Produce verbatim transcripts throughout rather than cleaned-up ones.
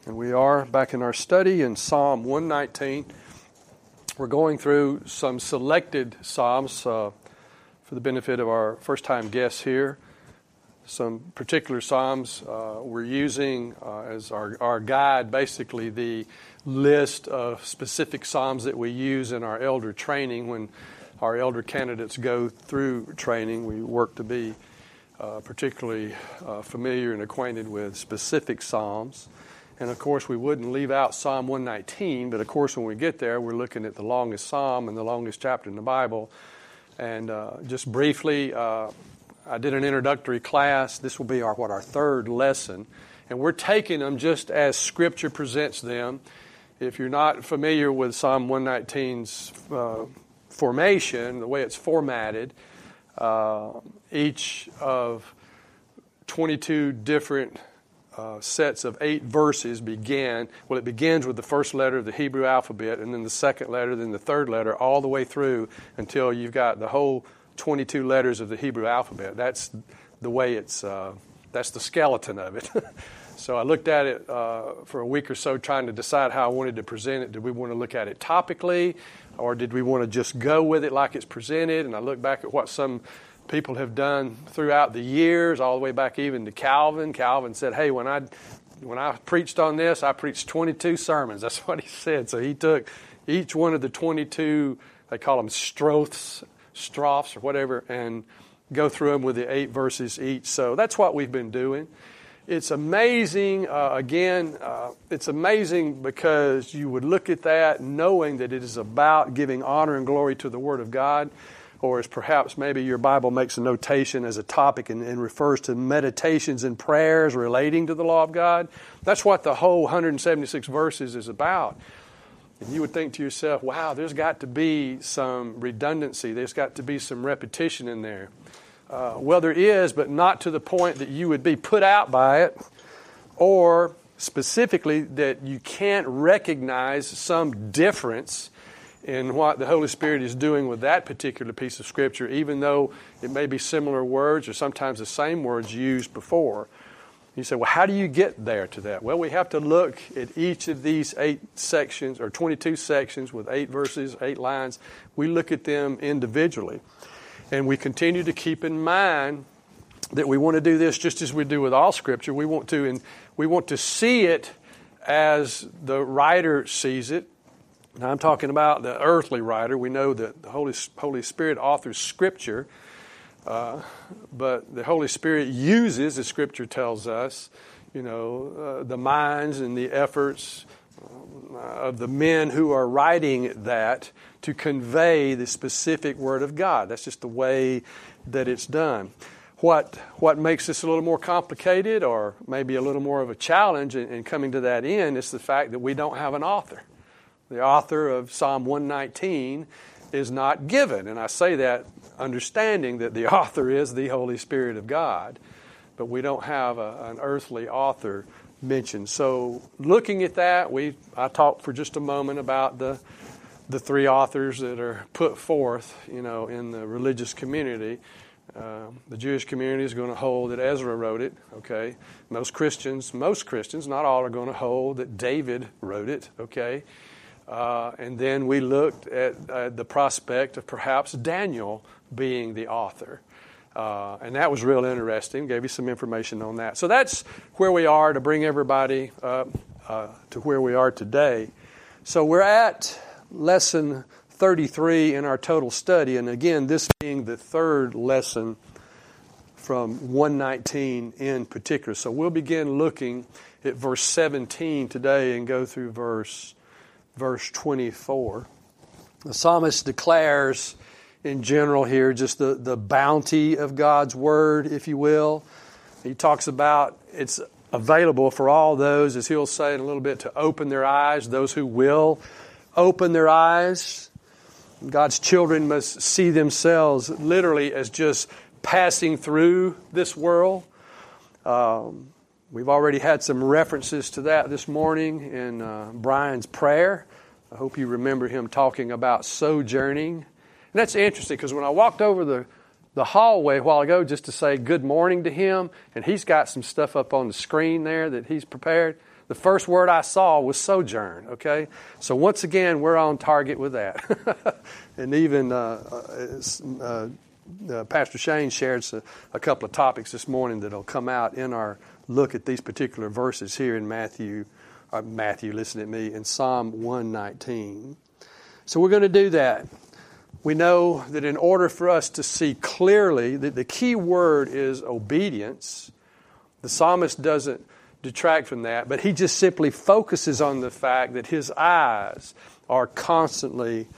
And we are back in our study in Psalm one nineteen. We're going through some selected psalms uh, for the benefit of our first-time guests here. Some particular psalms uh, we're using uh, as our, our guide, basically the list of specific psalms that we use in our elder training. When our elder candidates go through training, we work to be uh, particularly uh, familiar and acquainted with specific psalms. And, of course, we wouldn't leave out Psalm one nineteen, but, of course, when we get there, we're looking at the longest psalm and the longest chapter in the Bible. And uh, just briefly, uh, I did an introductory class. This will be our what our third lesson. And we're taking them just as Scripture presents them. If you're not familiar with Psalm one nineteen's uh, formation, the way it's formatted, uh, each of twenty-two different Uh, sets of eight verses began. Well, it begins with the first letter of the Hebrew alphabet, and then the second letter, then the third letter, all the way through until you've got the whole twenty-two letters of the Hebrew alphabet. That's the way it's, uh, that's the skeleton of it. So I looked at it uh, for a week or so trying to decide how I wanted to present it. Did we want to look at it topically, or did we want to just go with it like it's presented? And I looked back at what some people have done throughout the years, all the way back even to Calvin. Calvin said, hey, when I when I preached on this, I preached twenty-two sermons. That's what he said. So he took each one of the twenty-two, they call them stroths, strophs or whatever, and go through them with the eight verses each. So that's what we've been doing. It's amazing, uh, again, uh, it's amazing because you would look at that knowing that it is about giving honor and glory to the Word of God. Or as perhaps maybe your Bible makes a notation as a topic and, and refers to meditations and prayers relating to the law of God. That's what the whole one hundred seventy-six verses is about. And you would think to yourself, wow, there's got to be some redundancy. There's got to be some repetition in there. Uh, well, there is, but not to the point that you would be put out by it, or specifically that you can't recognize some difference in what the Holy Spirit is doing with that particular piece of Scripture, even though it may be similar words or sometimes the same words used before. You say, well, how do you get there to that? Well, we have to look at each of these eight sections, or twenty-two sections with eight verses, eight lines. We look at them individually. And we continue to keep in mind that we want to do this just as we do with all Scripture. We want to, and we want to see it as the writer sees it. Now, I'm talking about the earthly writer. We know that the Holy, Holy Spirit authors Scripture, uh, but the Holy Spirit uses, as Scripture tells us, you know, uh, the minds and the efforts uh, of the men who are writing that to convey the specific Word of God. That's just the way that it's done. What what makes this a little more complicated, or maybe a little more of a challenge in, in coming to that end, is the fact that we don't have an author. The author of Psalm one nineteen is not given. And I say that understanding that the author is the Holy Spirit of God. But we don't have a, an earthly author mentioned. So looking at that, we I talked for just a moment about the the three authors that are put forth, you know, in the religious community. Uh, the Jewish community is going to hold that Ezra wrote it, okay? Most Christians, most Christians, not all, are going to hold that David wrote it, okay? Uh, and then we looked at uh, the prospect of perhaps Daniel being the author. Uh, and that was real interesting. Gave you some information on that. So that's where we are to bring everybody up uh, to where we are today. So we're at lesson thirty-three in our total study. And again, this being the third lesson from one nineteen in particular. So we'll begin looking at verse seventeen today and go through verse Verse twenty-four. The psalmist declares in general here just the, the bounty of God's Word, if you will. He talks about it's available for all those, as he'll say in a little bit, to open their eyes, those who will open their eyes. God's children must see themselves literally as just passing through this world. Um, We've already had some references to that this morning in uh, Brian's prayer. I hope you remember him talking about sojourning. And that's interesting because when I walked over the, the hallway a while ago just to say good morning to him, and he's got some stuff up on the screen there that he's prepared, The first word I saw was sojourn, okay? So once again, we're on target with that. And even uh, uh, uh, Pastor Shane shared a, a couple of topics this morning that will come out in our look at these particular verses here in Matthew, uh, Matthew, listen at me, in Psalm one nineteen. So we're going to do that. We know that in order for us to see clearly, that the key word is obedience. The psalmist doesn't detract from that, but he just simply focuses on the fact that his eyes are constantly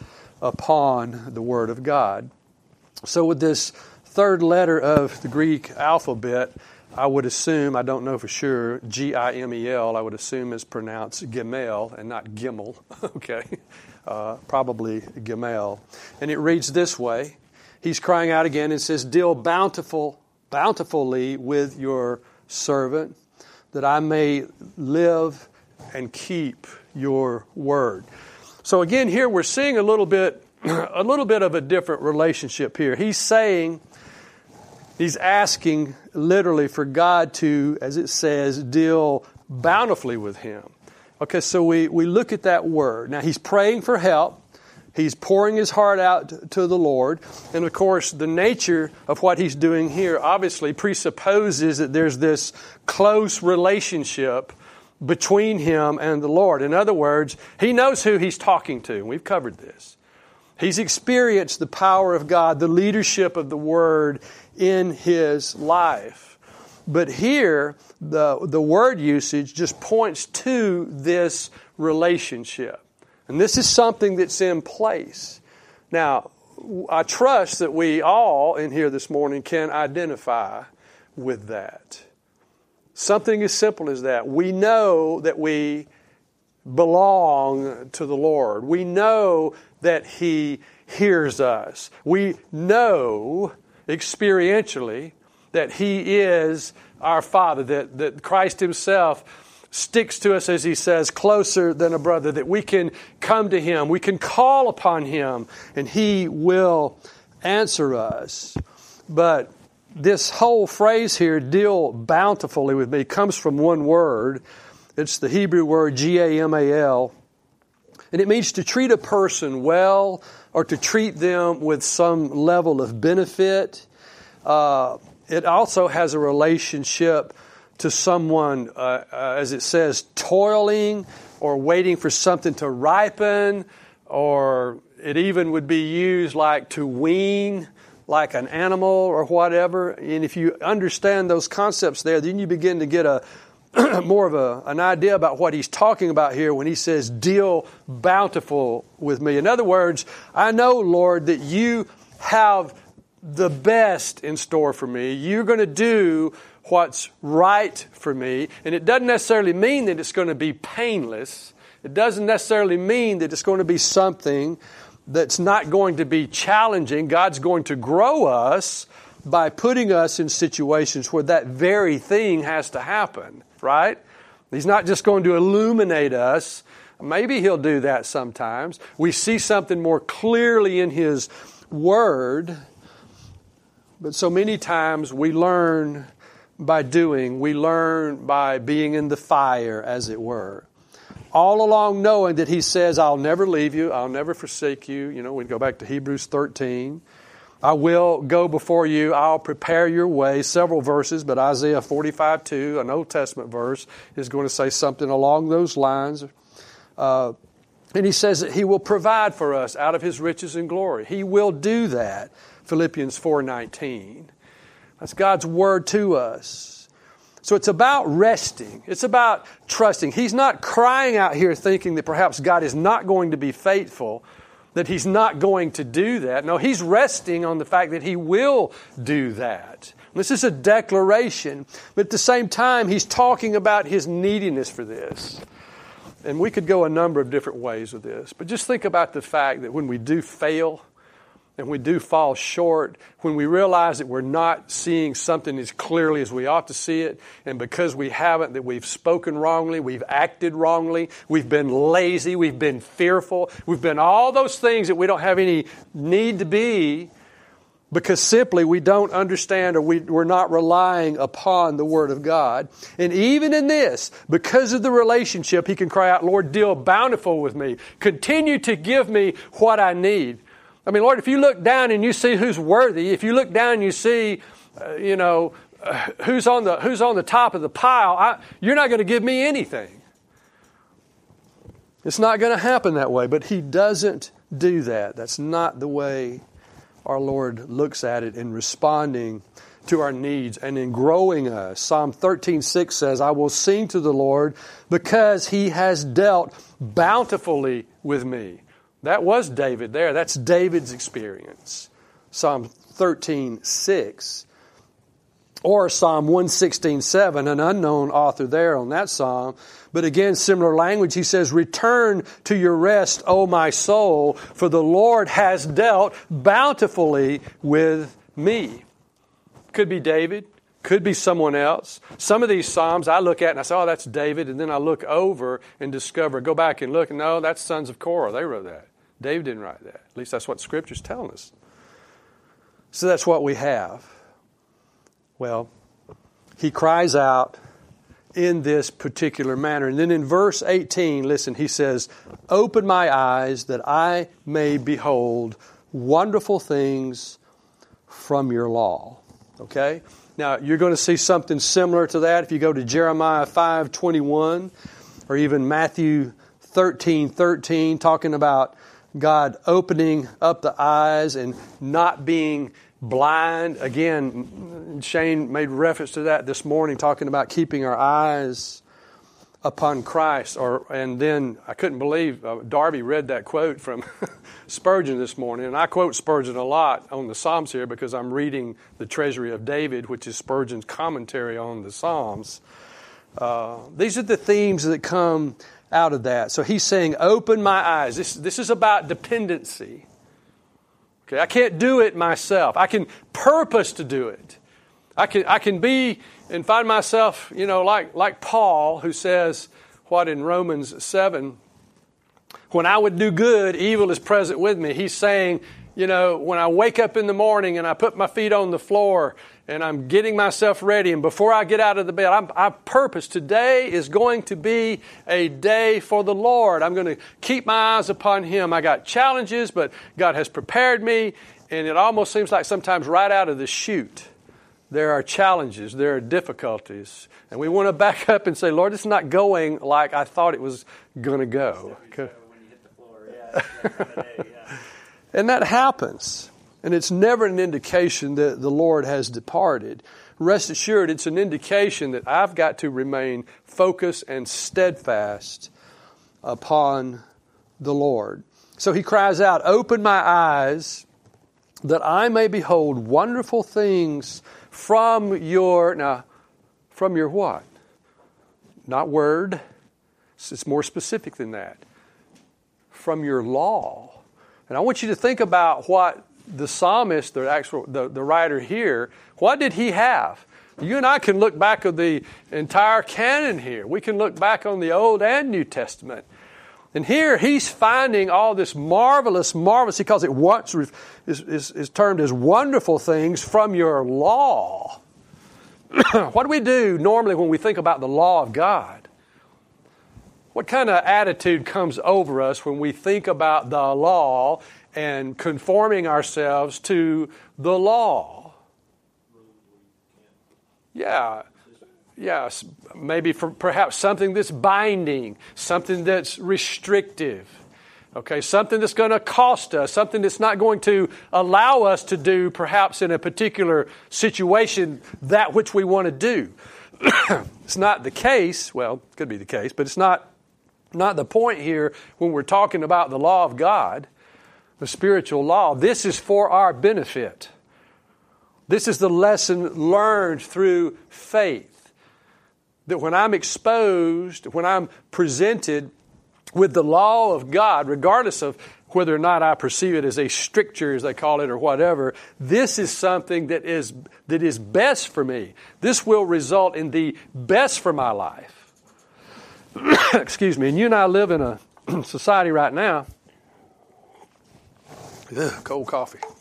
upon the Word of God. So with this third letter of the Greek alphabet, I would assume, I don't know for sure, G I M E L, I would assume is pronounced Gimel and not Gimel, okay? Uh, probably Gimel. And it reads this way. He's crying out again and says, deal bountiful, bountifully with your servant, that I may live and keep your word. So again, here we're seeing a little bit, a little bit of a different relationship here. He's saying, he's asking literally for God to, as it says, deal bountifully with him. Okay, so we, we look at that word. Now, he's praying for help. He's pouring his heart out to the Lord. And, of course, the nature of what he's doing here obviously presupposes that there's this close relationship between him and the Lord. In other words, he knows who he's talking to. We've covered this. He's experienced the power of God, the leadership of the Word in his life. But here, the, the word usage just points to this relationship. And this is something that's in place. Now, I trust that we all in here this morning can identify with that. Something as simple as that. We know that we belong to the Lord. We know that He hears us. We know experientially that He is our Father, that, that Christ Himself sticks to us, as He says, closer than a brother, that we can come to Him, we can call upon Him, and He will answer us. But this whole phrase here, deal bountifully with me, comes from one word. It's the Hebrew word G A M A L. And it means to treat a person well or to treat them with some level of benefit. Uh, it also has a relationship to someone, uh, uh, as it says, toiling or waiting for something to ripen, or it even would be used like to wean, like an animal or whatever. And if you understand those concepts there, then you begin to get a more of a, an idea about what he's talking about here when he says, deal bountiful with me. In other words, I know, Lord, that you have the best in store for me. You're going to do what's right for me. And it doesn't necessarily mean that it's going to be painless. It doesn't necessarily mean that it's going to be something that's not going to be challenging. God's going to grow us by putting us in situations where that very thing has to happen, right? He's not just going to illuminate us. Maybe He'll do that sometimes. We see something more clearly in His Word. But so many times we learn by doing. We learn by being in the fire, as it were. All along knowing that He says, I'll never leave you. I'll never forsake you. You know, we go back to Hebrews thirteen. I will go before you. I'll prepare your way. Several verses, but Isaiah forty-five two, an Old Testament verse, is going to say something along those lines. Uh, and He says that He will provide for us out of His riches and glory. He will do that. Philippians four nineteen. That's God's word to us. So it's about resting. It's about trusting. He's not crying out here thinking that perhaps God is not going to be faithful, that He's not going to do that. No, He's resting on the fact that He will do that. This is a declaration, but at the same time, He's talking about His neediness for this. And we could go a number of different ways with this, but just think about the fact that when we do fail, and we do fall short, when we realize that we're not seeing something as clearly as we ought to see it, and because we haven't, that we've spoken wrongly, we've acted wrongly, we've been lazy, we've been fearful, we've been all those things that we don't have any need to be, because simply we don't understand or we, we're not relying upon the Word of God. And even in this, because of the relationship, he can cry out, Lord, deal bountiful with me. Continue to give me what I need. I mean, Lord, if you look down and you see who's worthy, if you look down and you see, uh, you know, uh, who's on the who's on the top of the pile, I, you're not going to give me anything. It's not going to happen that way, but he doesn't do that. That's not the way our Lord looks at it in responding to our needs and in growing us. Psalm thirteen six says, I will sing to the Lord because he has dealt bountifully with me. That was David there. That's David's experience. Psalm thirteen six. Or Psalm one sixteen seven, an unknown author there on that psalm. But again, similar language. He says, return to your rest, O my soul, for the Lord has dealt bountifully with me. Could be David. Could be someone else. Some of these psalms I look at and I say, oh, that's David. And then I look over and discover, go back and look, and no, that's sons of Korah. They wrote that. David didn't write that. At least that's what Scripture's telling us. So that's what we have. Well, he cries out in this particular manner. And then in verse eighteen, listen, he says, open my eyes that I may behold wonderful things from your law. Okay? Now, you're going to see something similar to that if you go to Jeremiah five twenty-one or even Matthew thirteen thirteen, talking about God opening up the eyes and not being blind. Again, Shane made reference to that this morning, talking about keeping our eyes upon Christ. Or and then I couldn't believe uh, Darby read that quote from Spurgeon this morning. And I quote Spurgeon a lot on the Psalms here because I'm reading the Treasury of David, which is Spurgeon's commentary on the Psalms. Uh, these are the themes that come out of that. So he's saying, open my eyes. This, this is about dependency. Okay, I can't do it myself. I can purpose to do it. I can I can be and find myself, you know, like like Paul, who says what in Romans seven, when I would do good, evil is present with me. He's saying, you know, when I wake up in the morning and I put my feet on the floor and I'm getting myself ready, and before I get out of the bed, I'm, I purpose today is going to be a day for the Lord. I'm going to keep my eyes upon Him. I got challenges, but God has prepared me, and it almost seems like sometimes right out of the chute, there are challenges, there are difficulties, and we want to back up and say, Lord, it's not going like I thought it was going to go. Okay. When you hit the floor, yeah, that kind of day, yeah. And that happens. And it's never an indication that the Lord has departed. Rest assured, it's an indication that I've got to remain focused and steadfast upon the Lord. So he cries out, open my eyes that I may behold wonderful things from your, now, from your what? Not word. It's more specific than that. From your law. And I want you to think about what the psalmist, the actual the, the writer here, what did he have? You and I can look back at the entire canon here. We can look back on the Old and New Testament. And here he's finding all this marvelous, marvelous, he calls it what is, is, is termed as wonderful things from your law. What do we do normally when we think about the law of God? What kind of attitude comes over us when we think about the law and conforming ourselves to the law? Yeah, yeah, maybe for perhaps something that's binding, something that's restrictive, okay, something that's going to cost us, something that's not going to allow us to do perhaps in a particular situation that which we want to do. It's not the case, well, it could be the case, but it's not Not the point here when we're talking about the law of God, the spiritual law. This is for our benefit. This is the lesson learned through faith. That when I'm exposed, when I'm presented with the law of God, regardless of whether or not I perceive it as a stricture, as they call it, or whatever, this is something that is that is best for me. This will result in the best for my life. Excuse me. And you and I live in a society right now. Ugh, cold coffee.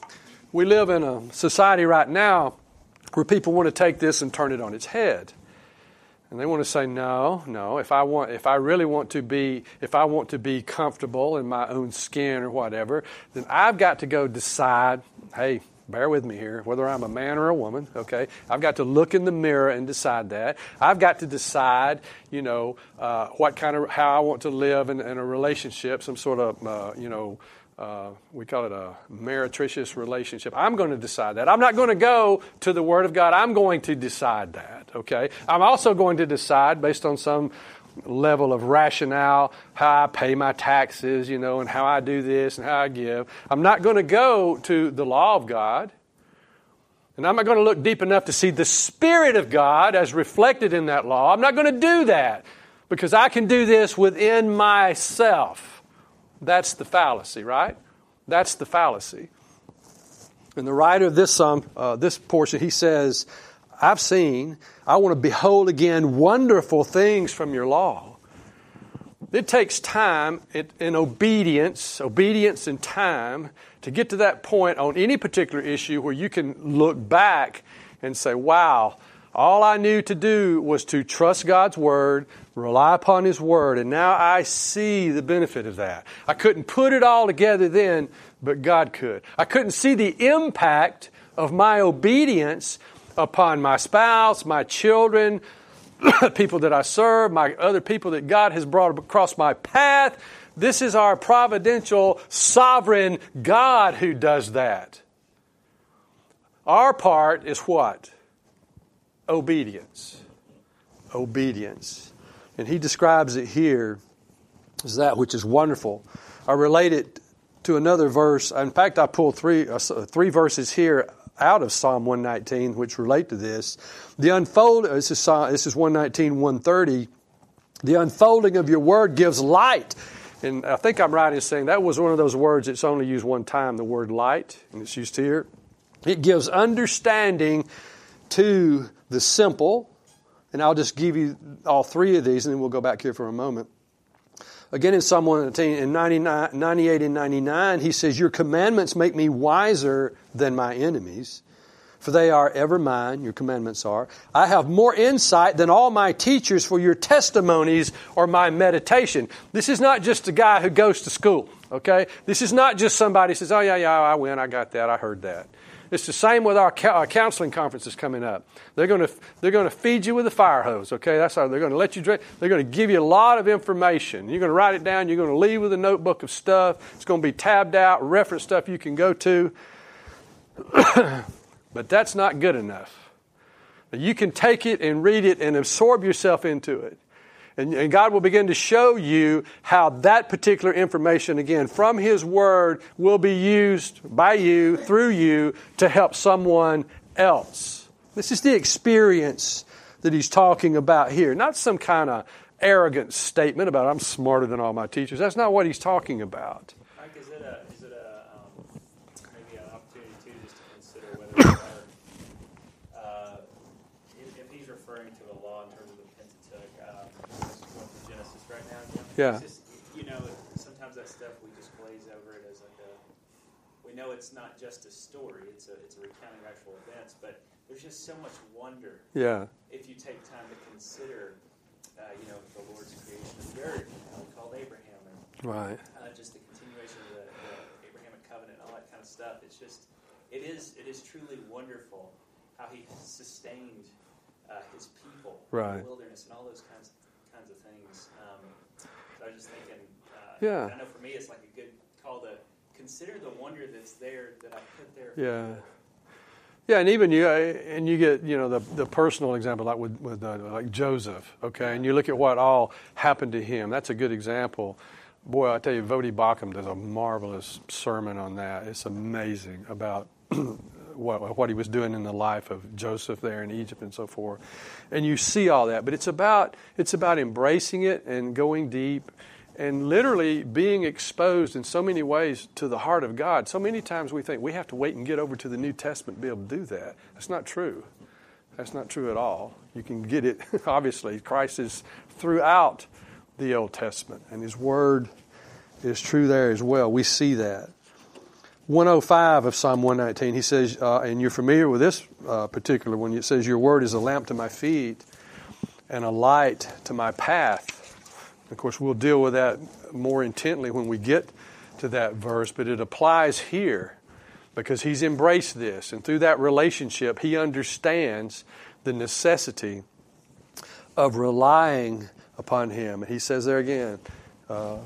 we live in a society right now where people want to take this and turn it on its head. And they want to say, no, no, if I want, if I really want to be, if I want to be comfortable in my own skin or whatever, then I've got to go decide, hey, bear with me here, whether I'm a man or a woman, okay? I've got to look in the mirror and decide that. I've got to decide, you know, uh, what kind of, how I want to live in, in a relationship, some sort of, uh, you know, Uh, we call it a meretricious relationship. I'm going to decide that. I'm not going to go to the Word of God. I'm going to decide that, okay? I'm also going to decide based on some level of rationale how I pay my taxes, you know, and how I do this and how I give. I'm not going to go to the law of God. And I'm not going to look deep enough to see the Spirit of God as reflected in that law. I'm not going to do that because I can do this within myself. That's the fallacy, right? That's the fallacy. And the writer of this psalm, uh, this portion, he says, I've seen, I want to behold again wonderful things from your law. It takes time in obedience, obedience and time, to get to that point on any particular issue where you can look back and say, wow, all I knew to do was to trust God's Word, rely upon His Word, and now I see the benefit of that. I couldn't put it all together then, but God could. I couldn't see the impact of my obedience upon my spouse, my children, people that I serve, my other people that God has brought across my path. This is our providential, sovereign God who does that. Our part is what? Obedience. Obedience. And he describes it here as that which is wonderful. I relate it to another verse. In fact, I pulled three uh, three verses here out of Psalm one nineteen which relate to this. The unfold, this is, Psalm, this is one nineteen, one thirty. The unfolding of your word gives light. And I think I'm right in saying that was one of those words that's only used one time, the word light, and it's used here. It gives understanding to the simple. And I'll just give you all three of these, and then we'll go back here for a moment. Again, in Psalm one nineteen, in ninety-eight and ninety-nine, he says, your commandments make me wiser than my enemies, for they are ever mine, your commandments are. I have more insight than all my teachers, for your testimonies are my meditation. This is not just a guy who goes to school, okay? This is not just somebody who says, oh, yeah, yeah, I went, I got that, I heard that. It's the same with our, our counseling conferences coming up. They're going to they're going to feed you with a fire hose. Okay, that's how they're going to let you drink. They're going to give you a lot of information. You're going to write it down. You're going to leave with a notebook of stuff. It's going to be tabbed out, reference stuff you can go to. But that's not good enough. You can take it and read it and absorb yourself into it. And, and God will begin to show you how that particular information, again, from His Word will be used by you, through you, to help someone else. This is the experience that he's talking about here. Not some kind of arrogant statement about I'm smarter than all my teachers. That's not what he's talking about. Mike, is it a, is it a um, maybe an opportunity, too, just to consider whether uh, if, if he's referring to the law in terms of the Pentateuch, um, going to Genesis right now, you know, yeah. Just, you know, sometimes that stuff we just glaze over it as like a, we know it's not just a story, it's a, it's a recounting of actual events, but there's just so much wonder. Yeah. If you take time to consider, uh, you know, the Lord's creation of the earth, how He called Abraham, and right. uh, just the continuation of the, the Abrahamic covenant, and all that kind of stuff. It's just, it is, it is truly wonderful how He sustained uh, His people right. in the wilderness and all those kinds, kinds of things. Um, so I was just thinking, uh, yeah. I know for me it's like a good call to consider the wonder that's there that I put there. Yeah. Yeah, and even you, and you get, you know, the the personal example, like with with uh, like Joseph, okay, and you look at what all happened to him. That's a good example. Boy, I tell you, Vodi Bakum does a marvelous sermon on that. It's amazing about what what he was doing in the life of Joseph there in Egypt and so forth. And you see all that, but it's about it's about embracing it and going deep. And literally being exposed in so many ways to the heart of God. So many times we think we have to wait and get over to the New Testament to be able to do that. That's not true. That's not true at all. You can get it, obviously. Christ is throughout the Old Testament. And His Word is true there as well. We see that. one oh five of Psalm one nineteen, he says, uh, and you're familiar with this uh, particular one, it says, your word is a lamp to my feet and a light to my path. Of course, we'll deal with that more intently when we get to that verse, but it applies here because he's embraced this. And through that relationship, he understands the necessity of relying upon him. And he says there again, uh,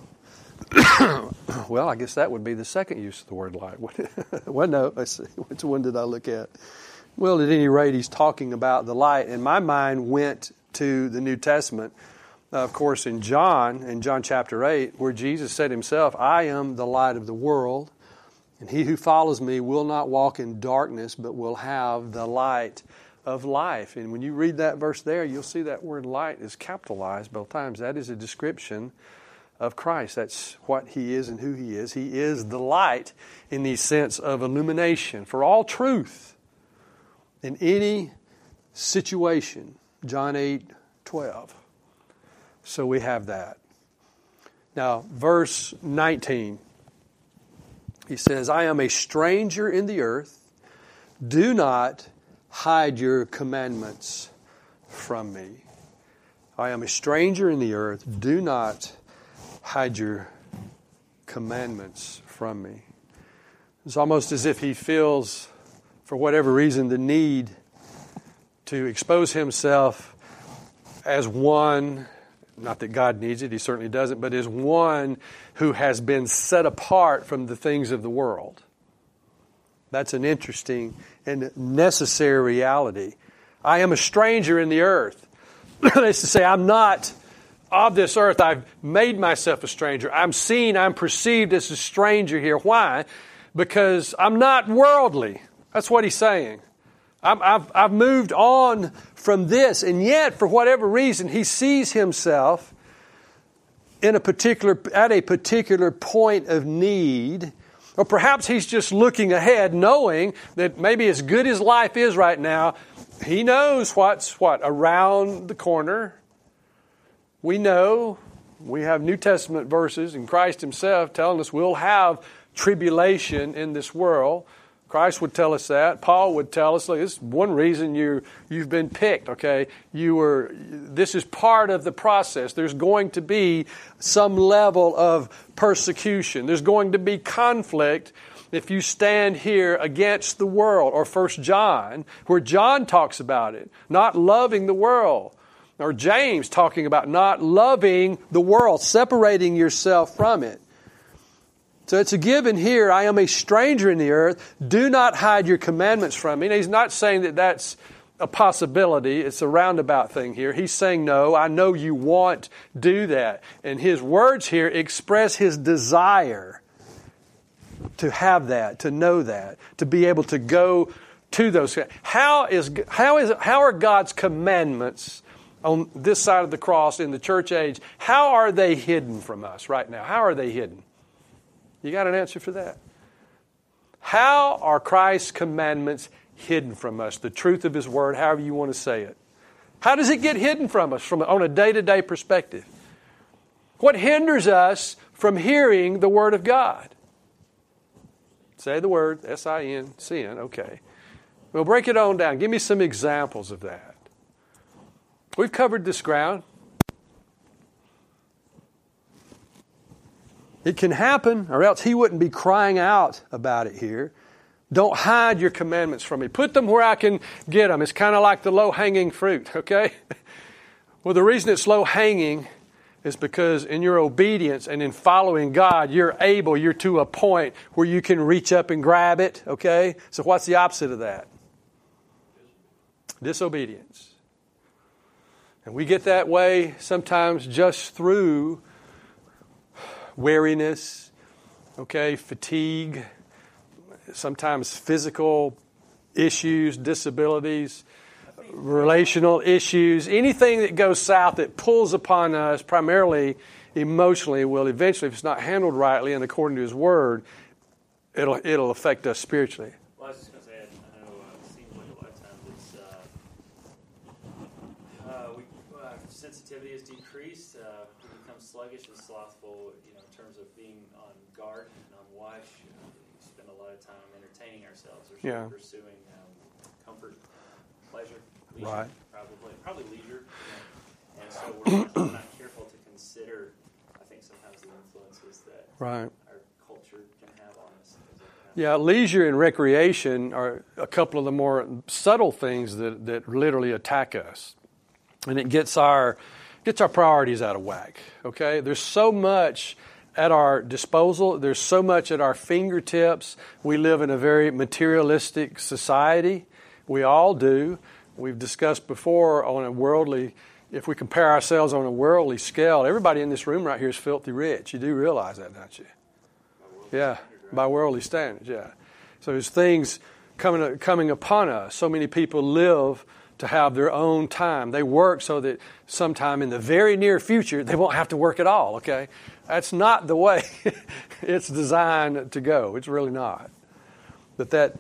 well, I guess that would be the second use of the word light. Well, no, let's see. Which one did I look at? Well, at any rate, he's talking about the light. And my mind went to the New Testament. Uh, of course, in John, in John chapter eight, where Jesus said himself, I am the light of the world, and he who follows me will not walk in darkness, but will have the light of life. And when you read that verse there, you'll see that word light is capitalized both times. That is a description of Christ. That's what he is and who he is. He is the light in the sense of illumination for all truth in any situation. John eight twelve. So we have that. Now, verse nineteen. He says, I am a stranger in the earth. Do not hide your commandments from me. I am a stranger in the earth. Do not hide your commandments from me. It's almost as if he feels, for whatever reason, the need to expose himself as one, not that God needs it, he certainly doesn't, but as one who has been set apart from the things of the world. That's an interesting and necessary reality. I am a stranger in the earth. That's to say, I'm not of this earth. I've made myself a stranger. I'm seen, I'm perceived as a stranger here. Why? Because I'm not worldly. That's what he's saying. I'm, I've, I've moved on from this, and yet, for whatever reason, he sees himself in a particular, at a particular point of need. Or perhaps he's just looking ahead, knowing that maybe as good as life is right now, he knows what's what around the corner. We know, we have New Testament verses and Christ himself telling us we'll have tribulation in this world. Christ would tell us that. Paul would tell us, look, this is one reason you, you've been picked, okay? You were, this is part of the process. There's going to be some level of persecution. There's going to be conflict if you stand here against the world. Or First John, where John talks about it, not loving the world. Or James talking about not loving the world, separating yourself from it. So it's a given here, I am a stranger in the earth. Do not hide your commandments from me. Now, he's not saying that that's a possibility. It's a roundabout thing here. He's saying, no, I know you want to do that. And his words here express his desire to have that, to know that, to be able to go to those. How is how is how are God's commandments on this side of the cross in the church age? How are they hidden from us right now? How are they hidden? You got an answer for that? How are Christ's commandments hidden from us? The truth of his word, however you want to say it. How does it get hidden from us from on a day-to-day perspective? What hinders us from hearing the word of God? Say the word, S I N, sin, okay. We'll break it on down. Give me some examples of that. We've covered this ground. It can happen, or else he wouldn't be crying out about it here. Don't hide your commandments from me. Put them where I can get them. It's kind of like the low-hanging fruit, okay? Well, the reason it's low-hanging is because in your obedience and in following God, you're able, you're to a point where you can reach up and grab it, okay? So what's the opposite of that? Disobedience. And we get that way sometimes just through weariness, okay, fatigue, sometimes physical issues, disabilities, relational issues, anything that goes south that pulls upon us primarily emotionally will eventually, if it's not handled rightly and according to his word, it'll it'll affect us spiritually. Well, I was just going to say, I know uh, it seems like a lot of times it's, uh, uh, we, uh, sensitivity has decreased, uh, we become sluggish and slothful, you know, in terms of being on guard and on watch, uh, spend a lot of time entertaining ourselves or Yeah. pursuing um, comfort, pleasure, leisure, Right. probably, probably leisure. You know? And so we're not, we're not careful to consider, I think, sometimes the influences that Right. our culture can have on us. Yeah, leisure and recreation are a couple of the more subtle things that, that literally attack us. And it gets our gets our priorities out of whack. Okay? There's so much at our disposal. There's so much at our fingertips. We live in a very materialistic society. We all do. We've discussed before on a worldly, if we compare ourselves on a worldly scale, everybody in this room right here is filthy rich. You do realize that, don't you? Yeah, by worldly standards, yeah. So there's things coming coming upon us. So many people live to have their own time. They work so that sometime in the very near future, they won't have to work at all, okay? That's not the way it's designed to go. It's really not. But that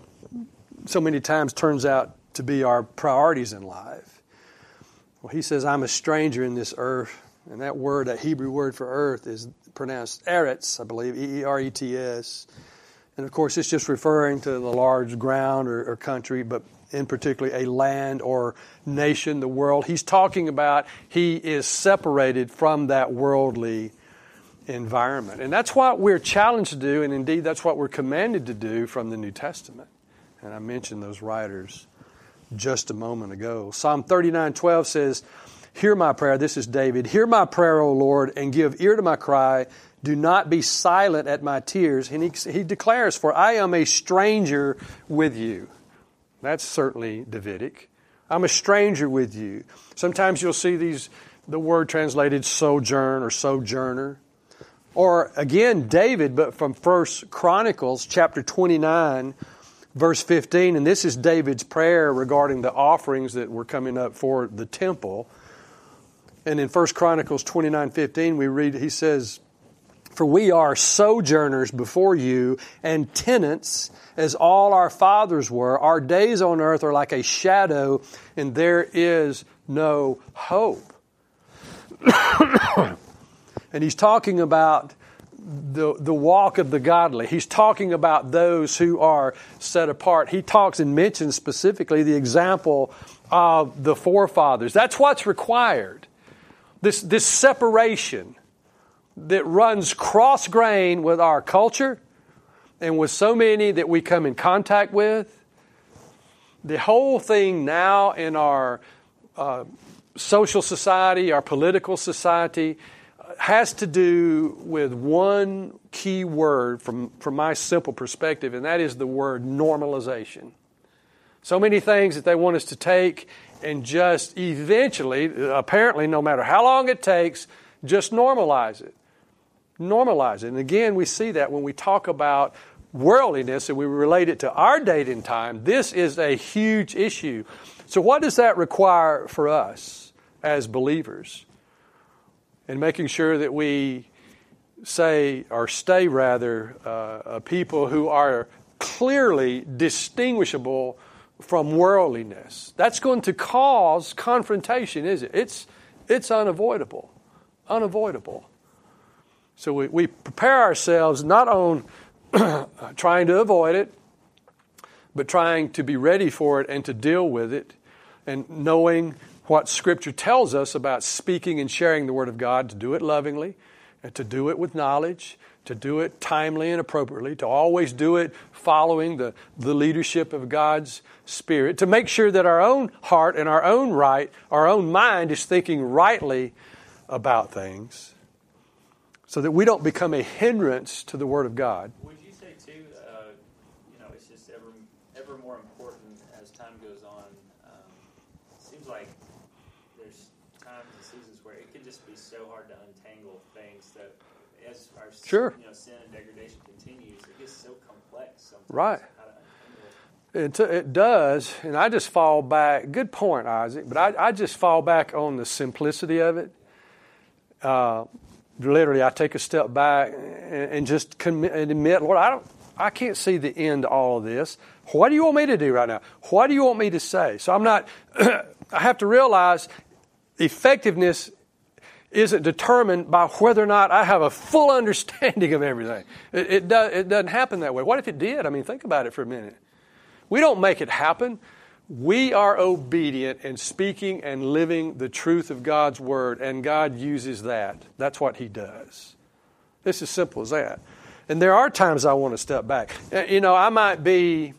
so many times turns out to be our priorities in life. Well, he says, I'm a stranger in this earth. And that word, that Hebrew word for earth is pronounced eretz, I believe, E E R E T S. And of course, it's just referring to the large ground or, or country, but in particular a land or nation, the world. He's talking about he is separated from that worldly environment. And that's what we're challenged to do, and indeed that's what we're commanded to do from the New Testament. And I mentioned those writers just a moment ago. Psalm thirty-nine twelve says, hear my prayer, this is David, hear my prayer, O Lord, and give ear to my cry. Do not be silent at my tears. And he, he declares, for I am a stranger with you. That's certainly Davidic. I'm a stranger with you. Sometimes you'll see these, the word translated sojourn or sojourner. Or again, David, but from First Chronicles chapter twenty-nine, verse fifteen. And this is David's prayer regarding the offerings that were coming up for the temple. And in First Chronicles twenty-nine fifteen, we read, he says, for we are sojourners before you and tenants as all our fathers were. Our days on earth are like a shadow and there is no hope. And he's talking about the, the walk of the godly. He's talking about those who are set apart. He talks and mentions specifically the example of the forefathers. That's what's required. This, this separation that runs cross-grain with our culture and with so many that we come in contact with. The whole thing now in our uh, social society, our political society, has to do with one key word from, from my simple perspective, and that is the word normalization. So many things that they want us to take and just eventually, apparently no matter how long it takes, just normalize it. Normalize it. And again, we see that when we talk about worldliness and we relate it to our date and time, this is a huge issue. So what does that require for us as believers? And making sure that we say, or stay rather, uh, people who are clearly distinguishable from worldliness. That's going to cause confrontation, is it? It's, it's unavoidable. Unavoidable. So we, we prepare ourselves not on trying to avoid it, but trying to be ready for it and to deal with it, and knowing what Scripture tells us about speaking and sharing the Word of God, to do it lovingly, and to do it with knowledge, to do it timely and appropriately, to always do it following the, the leadership of God's Spirit, to make sure that our own heart and our own right, our own mind is thinking rightly about things, so that we don't become a hindrance to the Word of God. Would you say, too, uh, you know, it's just ever ever more important as time goes on? Um, it seems like there's times and seasons where it can just be so hard to untangle things that as our Sure. you know, sin and degradation continues, it gets so complex sometimes. Right. How to untangle it. It, it does, and I just fall back. Good point, Isaac, but I, I just fall back on the simplicity of it. Uh, literally, I take a step back and, and just commit and admit, Lord, I don't, I can't see the end to all of this. What do you want me to do right now? What do you want me to say? So I'm not. I have to realize effectiveness isn't determined by whether or not I have a full understanding of everything. It, it, do, it doesn't happen that way. What if it did? I mean, think about it for a minute. We don't make it happen. We are obedient in speaking and living the truth of God's Word, and God uses that. That's what He does. It's as simple as that. And there are times I want to step back. You know, I might be,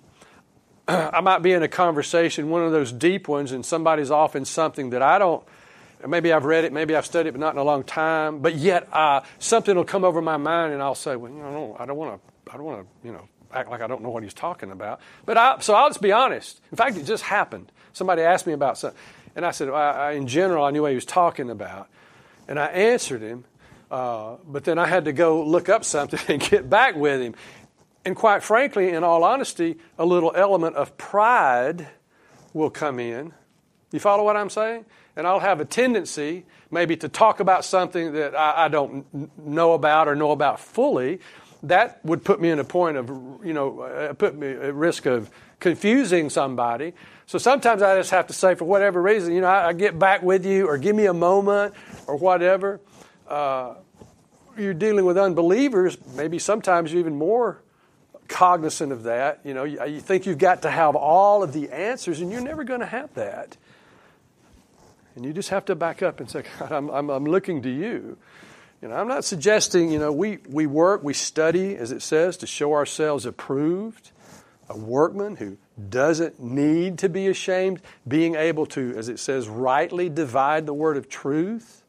I might be in a conversation, one of those deep ones, and somebody's off in something that I don't, maybe I've read it, maybe I've studied it, but not in a long time. But yet, uh, something will come over my mind, and I'll say, well, you know, I don't want to, I don't want to, you know, act like I don't know what he's talking about. But I, so I'll just be honest. In fact, it just happened. Somebody asked me about something. And I said, well, I, in general, I knew what he was talking about. And I answered him. Uh, but then I had to go look up something and get back with him. And quite frankly, in all honesty, a little element of pride will come in. You follow what I'm saying? And I'll have a tendency maybe to talk about something that I, I don't know about or know about fully. That would put me in a point of, you know, uh, put me at risk of confusing somebody. So sometimes I just have to say, for whatever reason, you know, I, I get back with you, or give me a moment, or whatever. Uh, you're dealing with unbelievers, maybe sometimes you're even more cognizant of that. You know, you, you think you've got to have all of the answers, and you're never going to have that. And you just have to back up and say, God, I'm, I'm, I'm looking to you. You know, I'm not suggesting, you know, we, we work, we study, as it says, to show ourselves approved, a workman who doesn't need to be ashamed, being able to, as it says, rightly divide the word of truth.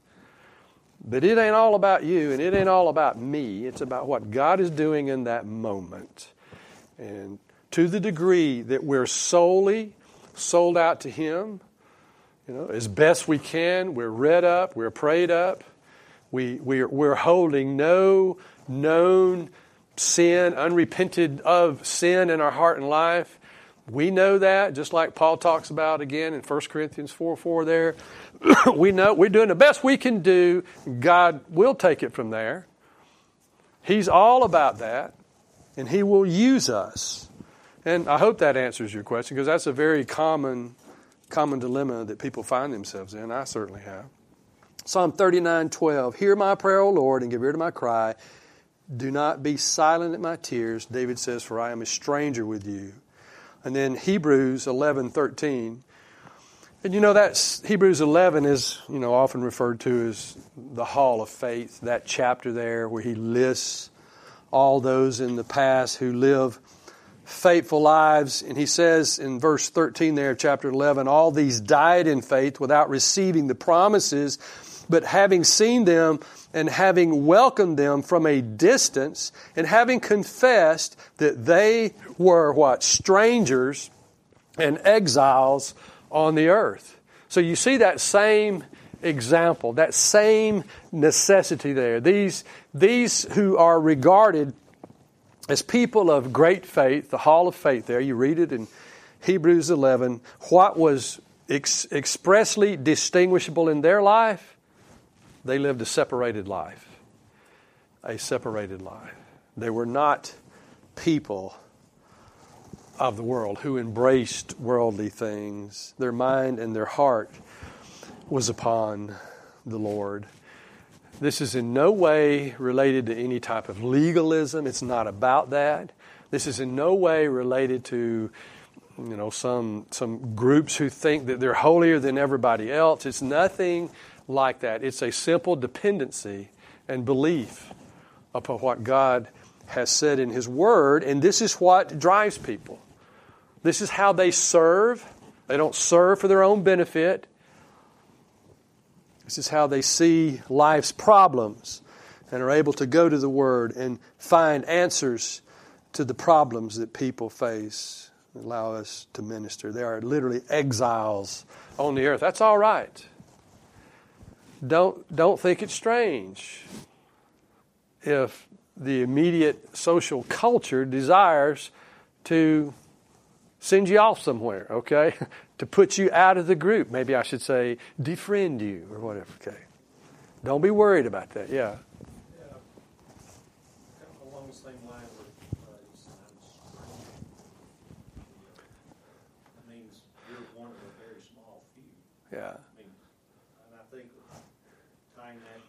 But it ain't all about you, and it ain't all about me. It's about what God is doing in that moment. And to the degree that we're solely sold out to Him, you know, as best we can, we're read up, we're prayed up, We, we're, we're holding no known sin, unrepented of sin in our heart and life. We know that, just like Paul talks about again in First Corinthians four four there. We know we're doing the best we can do. God will take it from there. He's all about that, and He will use us. And I hope that answers your question, because that's a very common, common dilemma that people find themselves in. I certainly have. Psalm thirty-nine twelve, hear my prayer, O Lord, and give ear to my cry. Do not be silent at my tears. David says, for I am a stranger with you. And then Hebrews eleven thirteen. And you know, that's Hebrews eleven is, you know, often referred to as the hall of faith, that chapter there where he lists all those in the past who live faithful lives. And he says in verse thirteen there, chapter eleven, all these died in faith without receiving the promises, but having seen them and having welcomed them from a distance, and having confessed that they were what? Strangers and exiles on the earth. So you see that same example, that same necessity there. These, these who are regarded as people of great faith, the hall of faith there, you read it in Hebrews eleven, what was ex- expressly distinguishable in their life? They lived a separated life. A separated life. They were not people of the world who embraced worldly things. Their mind and their heart was upon the Lord. This is in no way related to any type of legalism. It's not about that. This is in no way related to, you know, some some groups who think that they're holier than everybody else. It's nothing like that. It's a simple dependency and belief upon what God has said in His Word, and this is what drives people. This is how they serve. They don't serve for their own benefit. This is how they see life's problems and are able to go to the Word and find answers to the problems that people face and allow us to minister. They are literally exiles on the earth. That's all right. Don't, don't think it's strange if the immediate social culture desires to send you off somewhere, okay? To put you out of the group. Maybe I should say defriend you or whatever, okay? Don't be worried about that, yeah. Yeah. Kind of along the same line with uh, you said I'm strange. That means you're one of a very small few. Yeah. I mean, and I think tying that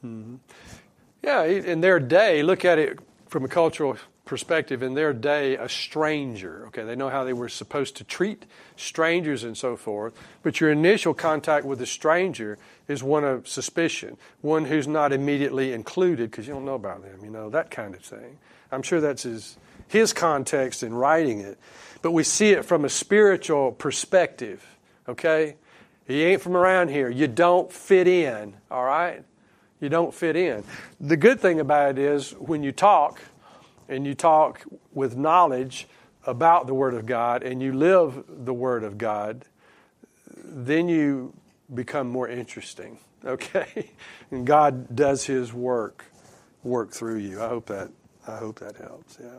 Mm-hmm. Yeah, in their day, look at it from a cultural perspective. In their day, a stranger, okay, they know how they were supposed to treat strangers and so forth, but your initial contact with a stranger is one of suspicion, one who's not immediately included because you don't know about them, you know, that kind of thing. I'm sure that's his, his context in writing it, but we see it from a spiritual perspective, okay? He ain't from around here. You don't fit in, all right? You don't fit in. The good thing about it is when you talk, and you talk with knowledge about the Word of God, and you live the Word of God, then you become more interesting, okay? And God does His work, work through you. I hope that, I hope that helps, yeah.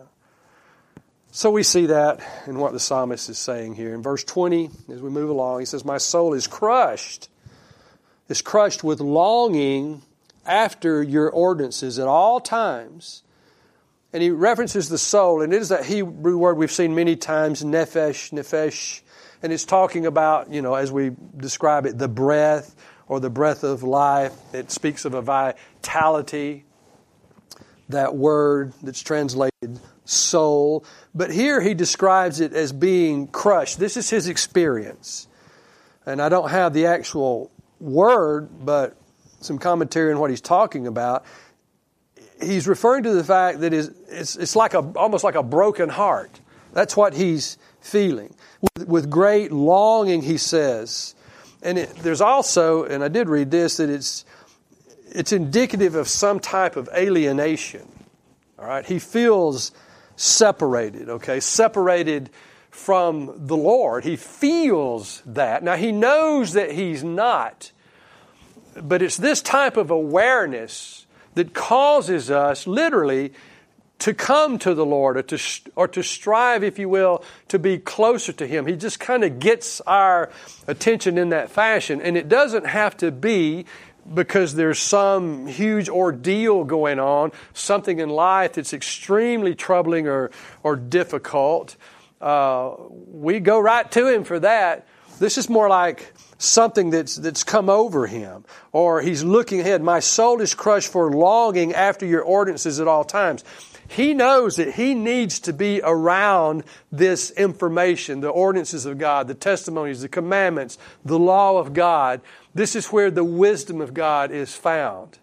So we see that in what the psalmist is saying here. In verse twenty, as we move along, he says, my soul is crushed, is crushed with longing after your ordinances at all times. And he references the soul, and it is that Hebrew word we've seen many times, nephesh, nephesh, and it's talking about, you know, as we describe it, the breath or the breath of life. It speaks of a vitality, that word that's translated soul. But here he describes it as being crushed. This is his experience. And I don't have the actual word, but some commentary on what he's talking about. He's referring to the fact that it's, it's like a almost like a broken heart. That's what he's feeling. With, with great longing, he says. And it, there's also, and I did read this, that it's it's indicative of some type of alienation. All right? He feels separated, okay? Separated from the Lord. He feels that. Now, he knows that he's not. But it's this type of awareness that causes us literally to come to the Lord or to or to strive, if you will, to be closer to Him. He just kind of gets our attention in that fashion. And it doesn't have to be because there's some huge ordeal going on, something in life that's extremely troubling or, or difficult. Uh, we go right to Him for that. This is more like something that's that's come over him. Or he's looking ahead. My soul is crushed for longing after your ordinances at all times. He knows that he needs to be around this information, the ordinances of God, the testimonies, the commandments, the law of God. This is where the wisdom of God is found.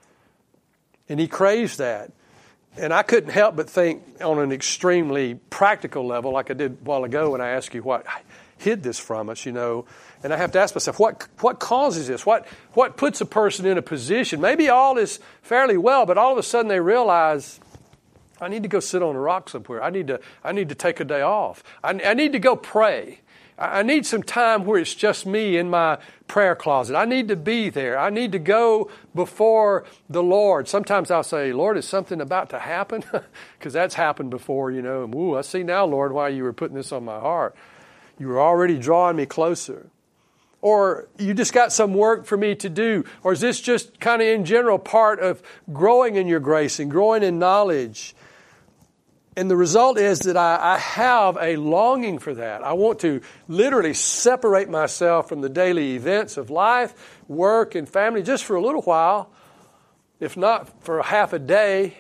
And he craves that. And I couldn't help but think on an extremely practical level, like I did a while ago when I asked you what hid this from us, you know. And I have to ask myself, what what causes this? What what puts a person in a position? Maybe all is fairly well, but all of a sudden they realize, I need to go sit on a rock somewhere. I need to I need to take a day off. I, I need to go pray. I, I need some time where it's just me in my prayer closet. I need to be there. I need to go before the Lord. Sometimes I'll say, Lord, is something about to happen? Because that's happened before, you know. And, ooh, I see now, Lord, why you were putting this on my heart. You were already drawing me closer. Or you just got some work for me to do. Or is this just kind of in general part of growing in your grace and growing in knowledge? And the result is that I, I have a longing for that. I want to literally separate myself from the daily events of life, work, and family just for a little while, if not for half a day,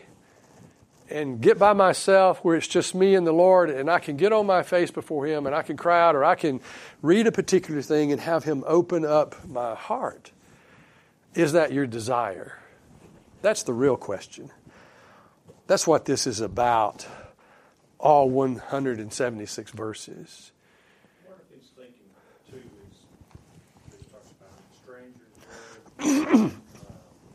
and get by myself where it's just me and the Lord, and I can get on my face before Him, and I can cry out, or I can read a particular thing and have Him open up my heart. Is that your desire? That's the real question. That's what this is about, all one hundred seventy-six verses. What if he's thinking, too, is he talks about strangers, uh,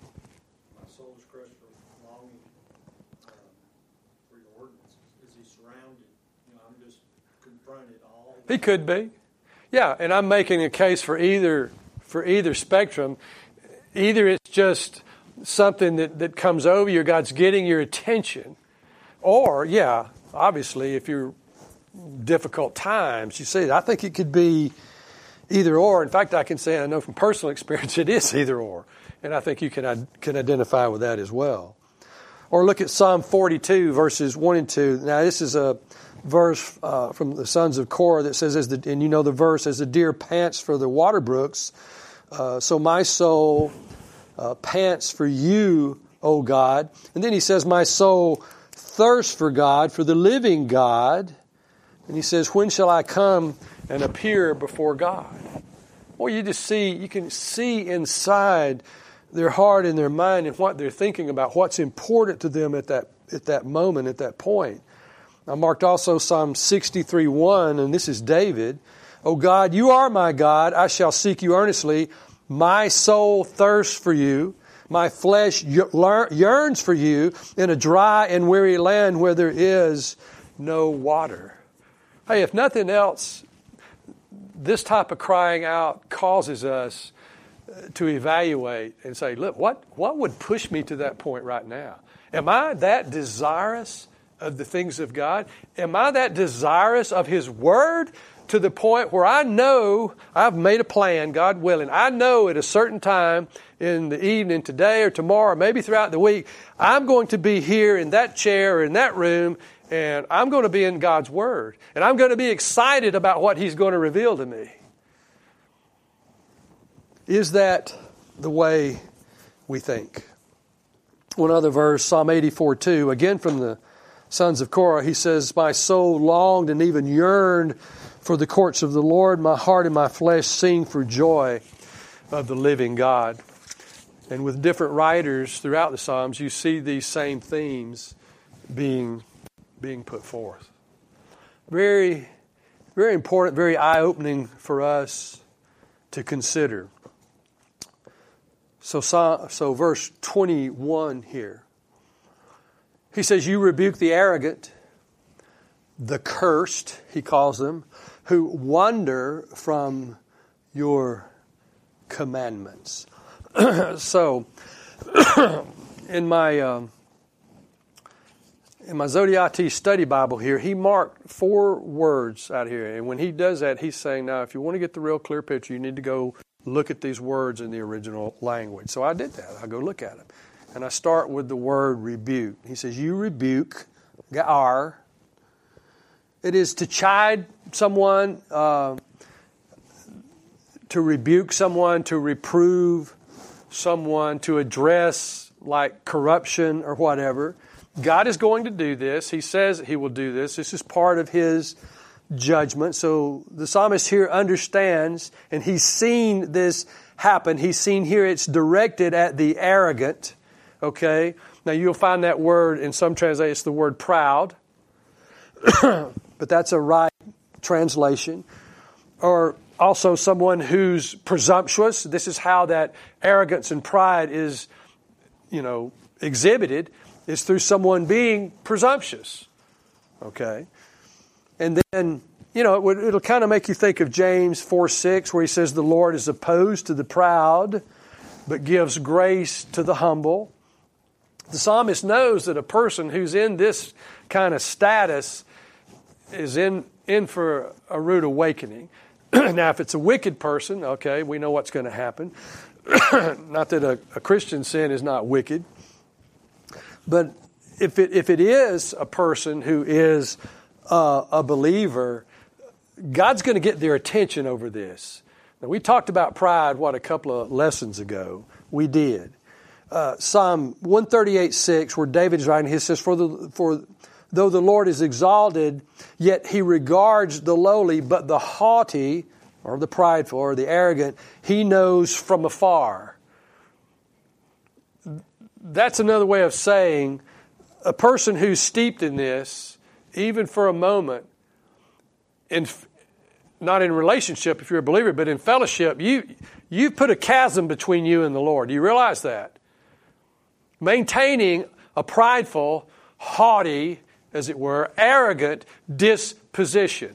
my soul is crushed for longing uh, for your ordinances. Is he surrounded? You know, I'm just confronted all. He could be. Yeah, and I'm making a case for either for either spectrum. Either it's just something that, that comes over you, God's getting your attention. Or, yeah, obviously, if you're difficult times, you see, I think it could be either or. In fact, I can say, I know from personal experience, it is either or. And I think you can, can identify with that as well. Or look at Psalm forty-two, verses one and two. Now, this is a verse uh, from the sons of Korah that says, as the, and you know the verse, as the deer pants for the water brooks, uh, so my soul uh, pants for you, O God. And then he says, my soul thirsts for God, for the living God. And he says, when shall I come and appear before God? Well, you just see, you can see inside their heart and their mind and what they're thinking about, what's important to them at that at that moment, at that point. I marked also Psalm sixty-three one, and this is David. O God, you are my God. I shall seek you earnestly. My soul thirsts for you. My flesh yearns for you in a dry and weary land where there is no water. Hey, if nothing else, this type of crying out causes us to evaluate and say, look, what, what would push me to that point right now? Am I that desirous of the things of God? Am I that desirous of His Word to the point where I know I've made a plan, God willing. I know at a certain time in the evening, today or tomorrow, maybe throughout the week, I'm going to be here in that chair or in that room, and I'm going to be in God's Word. And I'm going to be excited about what He's going to reveal to me. Is that the way we think? One other verse, Psalm eighty-four two, again from the sons of Korah, he says, my soul longed and even yearned for the courts of the Lord. My heart and my flesh sing for joy of the living God. And with different writers throughout the Psalms, you see these same themes being, being put forth. Very, very important, very eye-opening for us to consider. So, so verse twenty-one here. He says, you rebuke the arrogant, the cursed, he calls them, who wander from your commandments. So, in my um, in my Zodiac Study Bible here, he marked four words out here. And when he does that, he's saying, now, if you want to get the real clear picture, you need to go look at these words in the original language. So I did that. I go look at them. And I start with the word rebuke. He says, you rebuke, ga'ar. It is to chide someone, uh, to rebuke someone, to reprove someone, to address like corruption or whatever. God is going to do this. He says He will do this. This is part of His judgment. So the psalmist here understands, and he's seen this happen. He's seen here it's directed at the arrogant. Okay? Now you'll find that word in some translations, it's the word proud. But that's a right translation. Or also someone who's presumptuous. This is how that arrogance and pride is, you know, exhibited, is through someone being presumptuous. Okay? And then, you know, it would, it'll kind of make you think of James four six, where he says, the Lord is opposed to the proud, but gives grace to the humble. The psalmist knows that a person who's in this kind of status is in, in for a rude awakening. Now, if it's a wicked person, okay, we know what's going to happen. Not that a, a Christian sin is not wicked. But if it if it is a person who is uh, a believer, God's going to get their attention over this. Now, we talked about pride, what, a couple of lessons ago. We did. Uh, Psalm one thirty-eight six, where David is writing, he says, for the for though the Lord is exalted, yet He regards the lowly, but the haughty, or the prideful, or the arrogant, He knows from afar. That's another way of saying a person who's steeped in this, even for a moment, in not in relationship if you're a believer, but in fellowship, you you've put a chasm between you and the Lord. Do you realize that? Maintaining a prideful, haughty, as it were, arrogant disposition.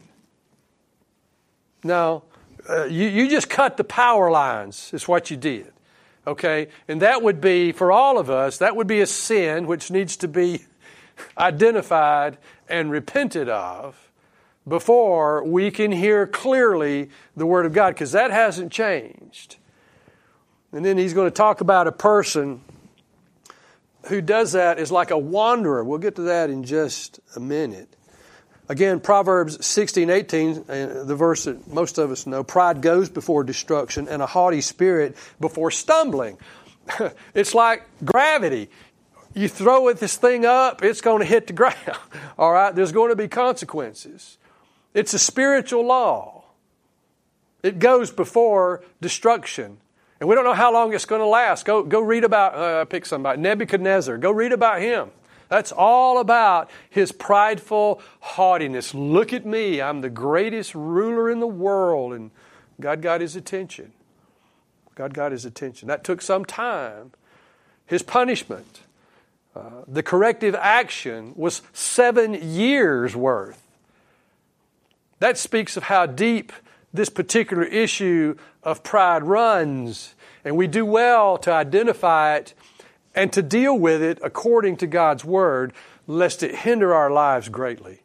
No, uh, you, you just cut the power lines, is what you did. Okay? And that would be, for all of us, that would be a sin which needs to be identified and repented of before we can hear clearly the Word of God, because that hasn't changed. And then he's going to talk about a person who does that is like a wanderer. We'll get to that in just a minute. Again, Proverbs sixteen eighteen, the verse that most of us know, pride goes before destruction and a haughty spirit before stumbling. It's like gravity. You throw this thing up, it's going to hit the ground. All right? There's going to be consequences. It's a spiritual law. It goes before destruction. And we don't know how long it's going to last. Go, go read about, uh, pick somebody, Nebuchadnezzar. Go read about him. That's all about his prideful haughtiness. Look at me. I'm the greatest ruler in the world. And God got his attention. God got his attention. That took some time. His punishment, uh, the corrective action, was seven years worth. That speaks of how deep this particular issue of pride runs. And we do well to identify it and to deal with it according to God's Word, lest it hinder our lives greatly.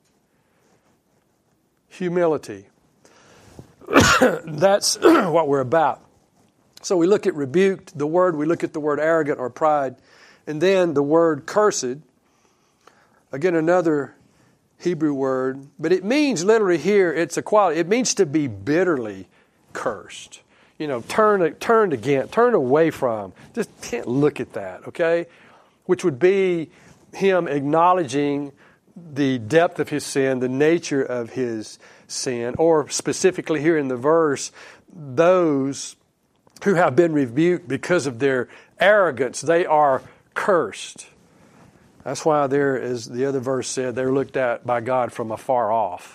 Humility. That's what we're about. So we look at rebuked, the word, we look at the word arrogant or pride, and then the word cursed. Again, another Hebrew word, but it means literally here, it's a quality. It means to be bitterly cursed. You know, turn, turned against, turned away from. Just can't look at that, okay? Which would be him acknowledging the depth of his sin, the nature of his sin, or specifically here in the verse, those who have been rebuked because of their arrogance, they are cursed. That's why there, as the other verse said, they're looked at by God from afar off.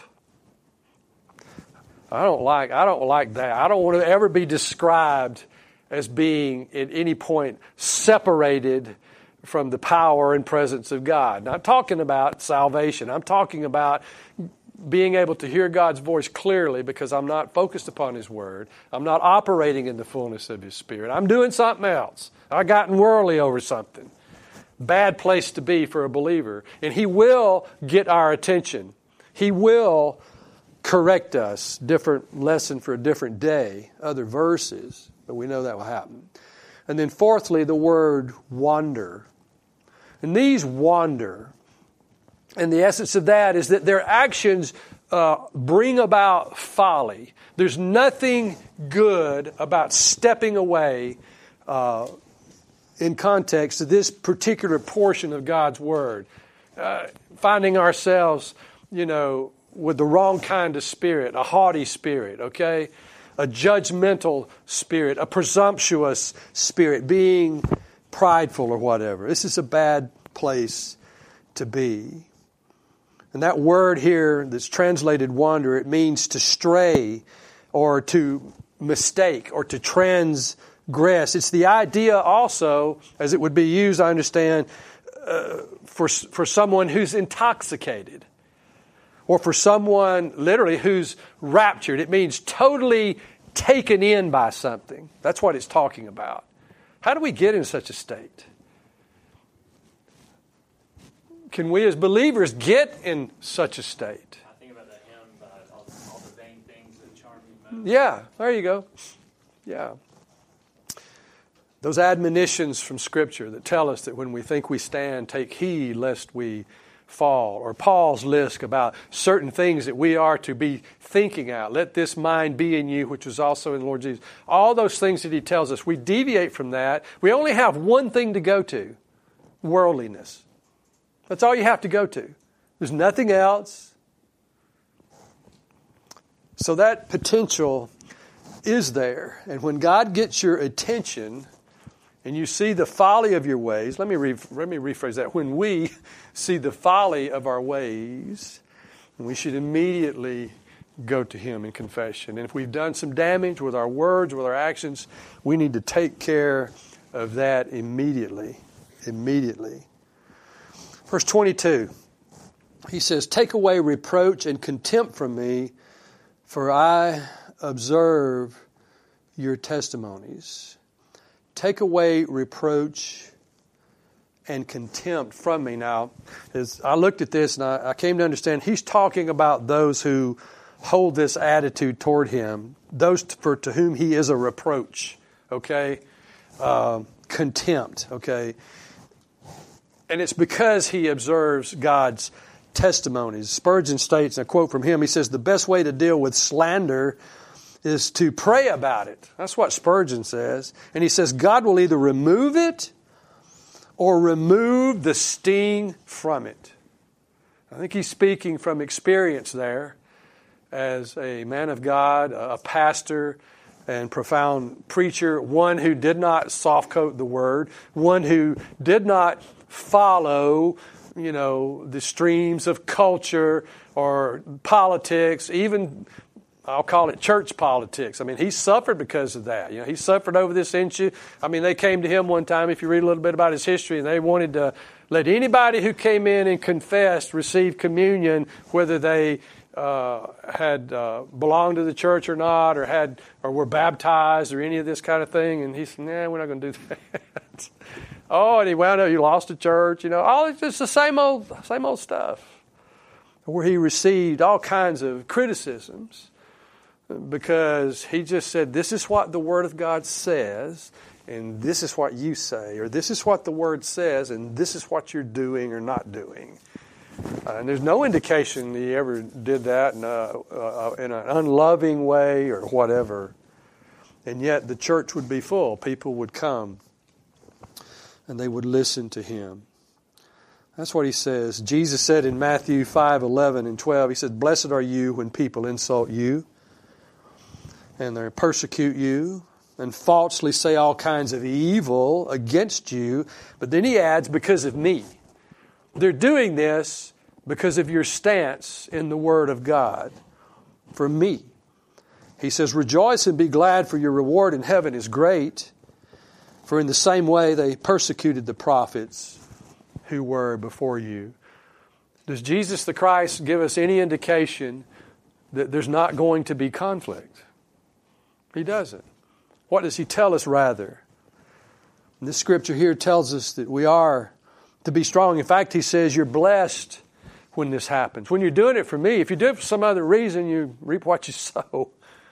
I don't like I don't like that. I don't want to ever be described as being at any point separated from the power and presence of God. Not talking about salvation. I'm talking about being able to hear God's voice clearly because I'm not focused upon His Word. I'm not operating in the fullness of His Spirit. I'm doing something else. I've gotten worldly over something. Bad place to be for a believer. And He will get our attention. He will correct us. Different lesson for a different day. Other verses. But we know that will happen. And then fourthly, the word wander. And these wander. And the essence of that is that their actions uh, bring about folly. There's nothing good about stepping away uh, in context to this particular portion of God's Word. Uh, finding ourselves, you know, with the wrong kind of spirit, a haughty spirit, okay? A judgmental spirit, a presumptuous spirit, being prideful or whatever. This is a bad place to be. And that word here that's translated wander, it means to stray or to mistake or to transgress. It's the idea also, as it would be used, I understand, uh, for, for someone who's intoxicated or for someone literally who's raptured. It means totally taken in by something. That's what it's talking about. How do we get in such a state? Can we as believers get in such a state? I think about that hymn, uh, all, all the vain things that charm you most. Yeah, there you go. Yeah. Those admonitions from Scripture that tell us that when we think we stand, take heed lest we fall. Or Paul's list about certain things that we are to be thinking out. Let this mind be in you, which was also in the Lord Jesus. All those things that he tells us, we deviate from that. We only have one thing to go to, worldliness. That's all you have to go to. There's nothing else. So that potential is there. And when God gets your attention and you see the folly of your ways, let me re- let me rephrase that. When we see the folly of our ways, we should immediately go to Him in confession. And if we've done some damage with our words, with our actions, we need to take care of that immediately. Immediately. Verse twenty-two, he says, take away reproach and contempt from me, for I observe your testimonies. Take away reproach and contempt from me. Now, as I looked at this and I, I came to understand, he's talking about those who hold this attitude toward him, those for, to whom he is a reproach, okay? Uh, contempt, okay? And it's because he observes God's testimonies. Spurgeon states, and I quote from him, he says, the best way to deal with slander is to pray about it. That's what Spurgeon says. And he says God will either remove it or remove the sting from it. I think he's speaking from experience there as a man of God, a pastor, and profound preacher, one who did not soft coat the word, one who did not follow, you know, the streams of culture or politics, even I'll call it church politics. I mean, he suffered because of that. You know, he suffered over this issue. I mean, they came to him one time, if you read a little bit about his history, and they wanted to let anybody who came in and confessed receive communion, whether they uh, had uh, belonged to the church or not, or had or were baptized, or any of this kind of thing. And he said, "Nah, we're not going to do that." Oh, and he wound up, you lost a church. You know, all it's just the same old, same old stuff. Where he received all kinds of criticisms, because he just said, this is what the Word of God says, and this is what you say, or this is what the Word says, and this is what you're doing or not doing. Uh, and there's no indication he ever did that in, a, uh, in an unloving way or whatever. And yet the church would be full. People would come, and they would listen to him. That's what he says. Jesus said in Matthew five, eleven and twelve, he said, "Blessed are you when people insult you, and they persecute you, and falsely say all kinds of evil against you." But then he adds, "because of me." They're doing this because of your stance in the Word of God. For me. He says, "Rejoice and be glad, for your reward in heaven is great. For in the same way they persecuted the prophets who were before you." Does Jesus the Christ give us any indication that there's not going to be conflict? He doesn't. What does he tell us rather? And this scripture here tells us that we are to be strong. In fact, he says you're blessed when this happens. When you're doing it for me, if you do it for some other reason, you reap what you sow.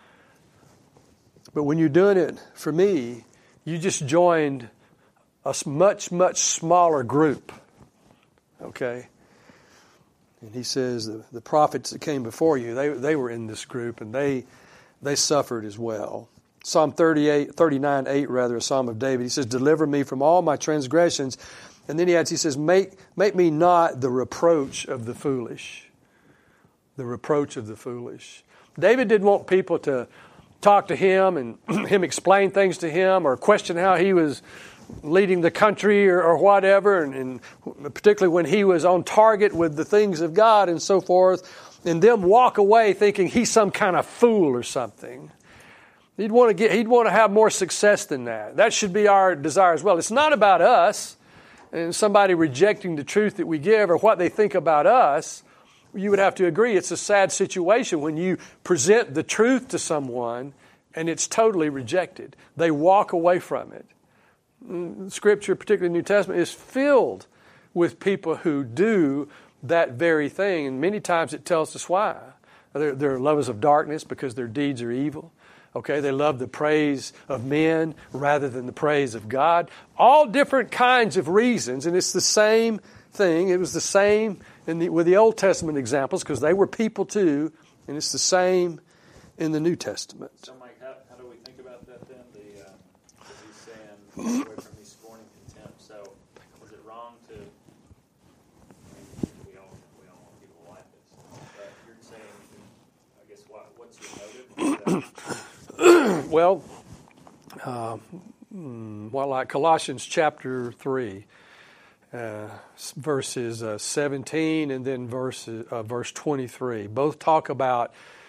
But when you're doing it for me, you just joined a much, much smaller group. Okay? And he says the, the prophets that came before you, they they were in this group, and they they suffered as well. Psalm thirty-eight, thirty-nine, eight rather, a Psalm of David. He says, "Deliver me from all my transgressions." And then he adds, he says, make, make me not the reproach of the foolish. The reproach of the foolish. David didn't want people to talk to him and him explain things to him or question how he was leading the country or, or whatever, and, and particularly when he was on target with the things of God and so forth, and them walk away thinking he's some kind of fool or something. He'd want to get, he'd want to have more success than that. That should be our desire as well. It's not about us and somebody rejecting the truth that we give or what they think about us. You would have to agree it's a sad situation when you present the truth to someone and it's totally rejected. They walk away from it. Scripture, particularly the New Testament, is filled with people who do that very thing. And many times it tells us why. They're, they're lovers of darkness because their deeds are evil. Okay, they love the praise of men rather than the praise of God. All different kinds of reasons, and it's the same thing. It was the same in the, with the Old Testament examples because they were people too, and it's the same in the New Testament. So, Mike, how, how do we think about that then? The uh, he's saying, away from these scorning contempt. So, is it wrong to? I mean, we all we all want people like this, but you're saying, I guess, what what's your motive? Well, uh, well, like Colossians chapter three, uh, verses uh, seventeen and then verse, uh, verse twenty-three. Both talk about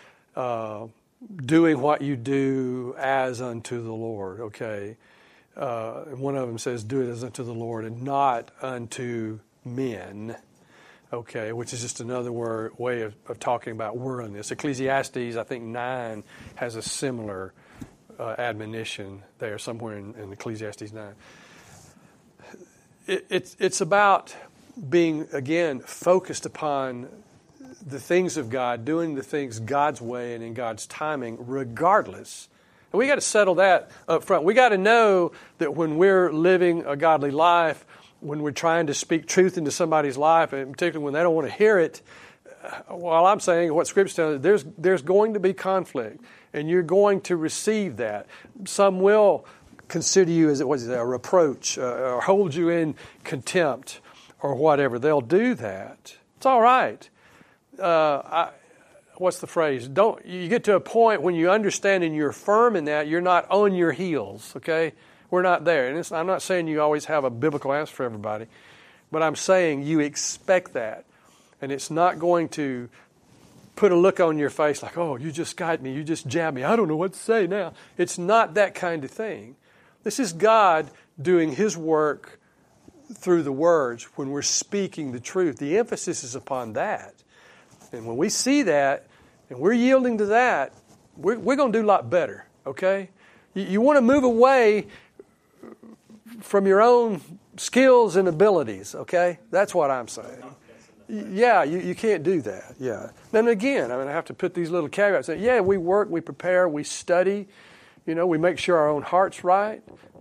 uh, doing what you do as unto the Lord, okay? Uh, one of them says, do it as unto the Lord and not unto men, okay, which is just another word, way of, of talking about worldliness. Ecclesiastes, I think nine, has a similar uh, admonition there somewhere in, in Ecclesiastes nine. It, it's, it's about being, again, focused upon the things of God, doing the things God's way and in God's timing, regardless. And we got to settle that up front. We got to know that when we're living a godly life, when we're trying to speak truth into somebody's life, and particularly when they don't want to hear it, while I'm saying what Scripture tells, there's there's going to be conflict, and you're going to receive that. Some will consider you as what is it, a reproach, uh, or hold you in contempt, or whatever. They'll do that. It's all right. Uh, I, what's the phrase? Don't you get to a point when you understand and you're firm in that you're not on your heels. Okay, we're not there, and it's, I'm not saying you always have a biblical answer for everybody, but I'm saying you expect that. And it's not going to put a look on your face like, oh, you just got me, you just jabbed me, I don't know what to say now. It's not that kind of thing. This is God doing His work through the words when we're speaking the truth. The emphasis is upon that. And when we see that and we're yielding to that, we're, we're going to do a lot better, okay? You, you want to move away from your own skills and abilities, okay? That's what I'm saying. Yeah, you, you can't do that. Yeah. Then again, I mean, I have to put these little caveats. Yeah, we work, we prepare, we study. You know, we make sure our own heart's right.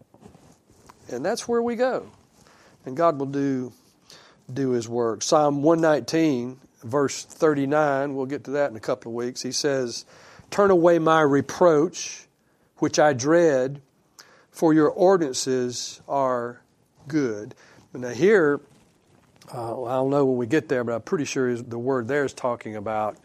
And that's where we go. And God will do, do His work. Psalm one nineteen, verse thirty-nine, we'll get to that in a couple of weeks. He says, turn away my reproach, which I dread, for your ordinances are good. Now here, Uh, I don't know when we get there, but I'm pretty sure the word there is talking about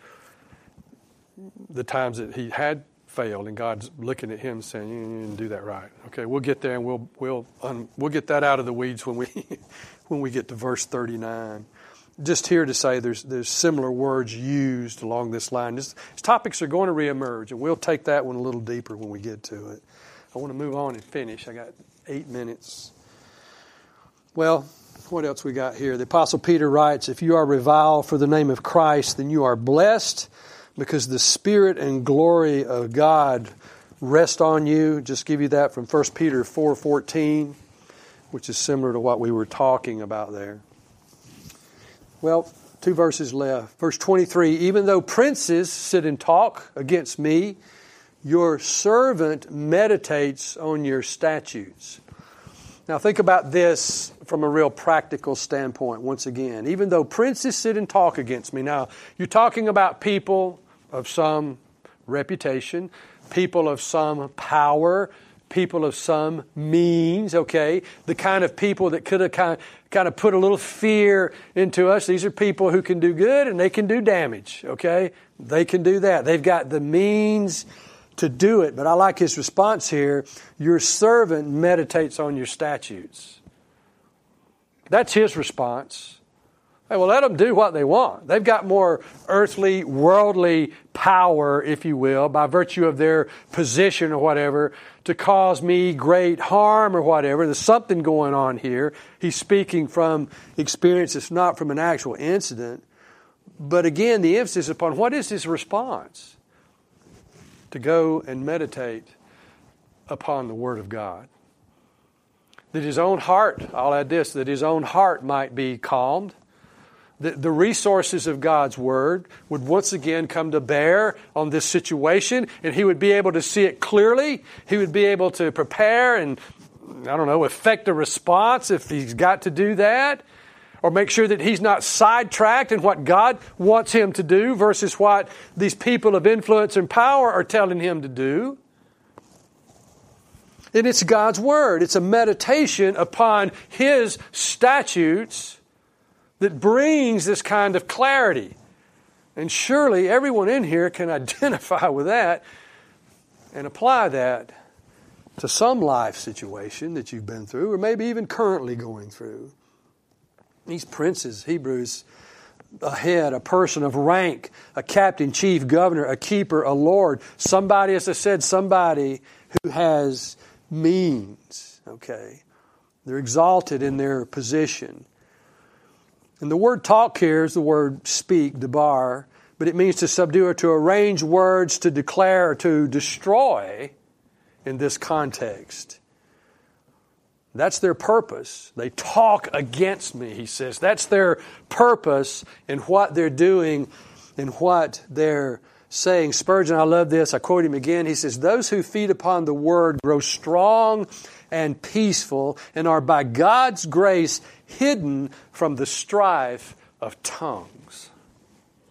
the times that he had failed, and God's looking at him saying, "You didn't do that right." Okay, we'll get there, and we'll we'll um, we'll get that out of the weeds when we when we get to verse thirty-nine. Just here to say, there's there's similar words used along this line. This, these topics are going to reemerge, and we'll take that one a little deeper when we get to it. I want to move on and finish. I got eight minutes. Well. What else we got here? The Apostle Peter writes, if you are reviled for the name of Christ, then you are blessed because the Spirit and glory of God rest on you. Just give you that from First Peter four fourteen, which is similar to what we were talking about there. Well, two verses left. Verse twenty-three, even though princes sit and talk against me, your servant meditates on your statutes. Now think about this from a real practical standpoint once again. Even though princes sit and talk against me. Now, you're talking about people of some reputation, people of some power, people of some means, okay? The kind of people that could have kind of, kind of put a little fear into us. These are people who can do good and they can do damage, okay? They can do that. They've got the means to do it. But I like his response here. Your servant meditates on your statutes. That's his response. Hey, well, let them do what they want. They've got more earthly, worldly power, if you will, by virtue of their position or whatever, to cause me great harm or whatever. There's something going on here. He's speaking from experience. It's not from an actual incident. But again, the emphasis upon what is his response? To go and meditate upon the Word of God. That his own heart, I'll add this, that his own heart might be calmed. That the resources of God's Word would once again come to bear on this situation, and he would be able to see it clearly. He would be able to prepare and, I don't know, effect a response if he's got to do that. Or make sure that he's not sidetracked in what God wants him to do versus what these people of influence and power are telling him to do. And it's God's Word. It's a meditation upon His statutes that brings this kind of clarity. And surely everyone in here can identify with that and apply that to some life situation that you've been through or maybe even currently going through. These princes, Hebrews, a head, a person of rank, a captain, chief, governor, a keeper, a lord. Somebody, as I said, somebody who has means. Okay. They're exalted in their position. And the word talk here is the word speak, debar, but it means to subdue or to arrange words, to declare, or to destroy in this context. That's their purpose. They talk against me, he says. That's their purpose in what they're doing and what they're saying. Spurgeon, I love this. I quote him again. He says, those who feed upon the Word grow strong and peaceful and are by God's grace hidden from the strife of tongues.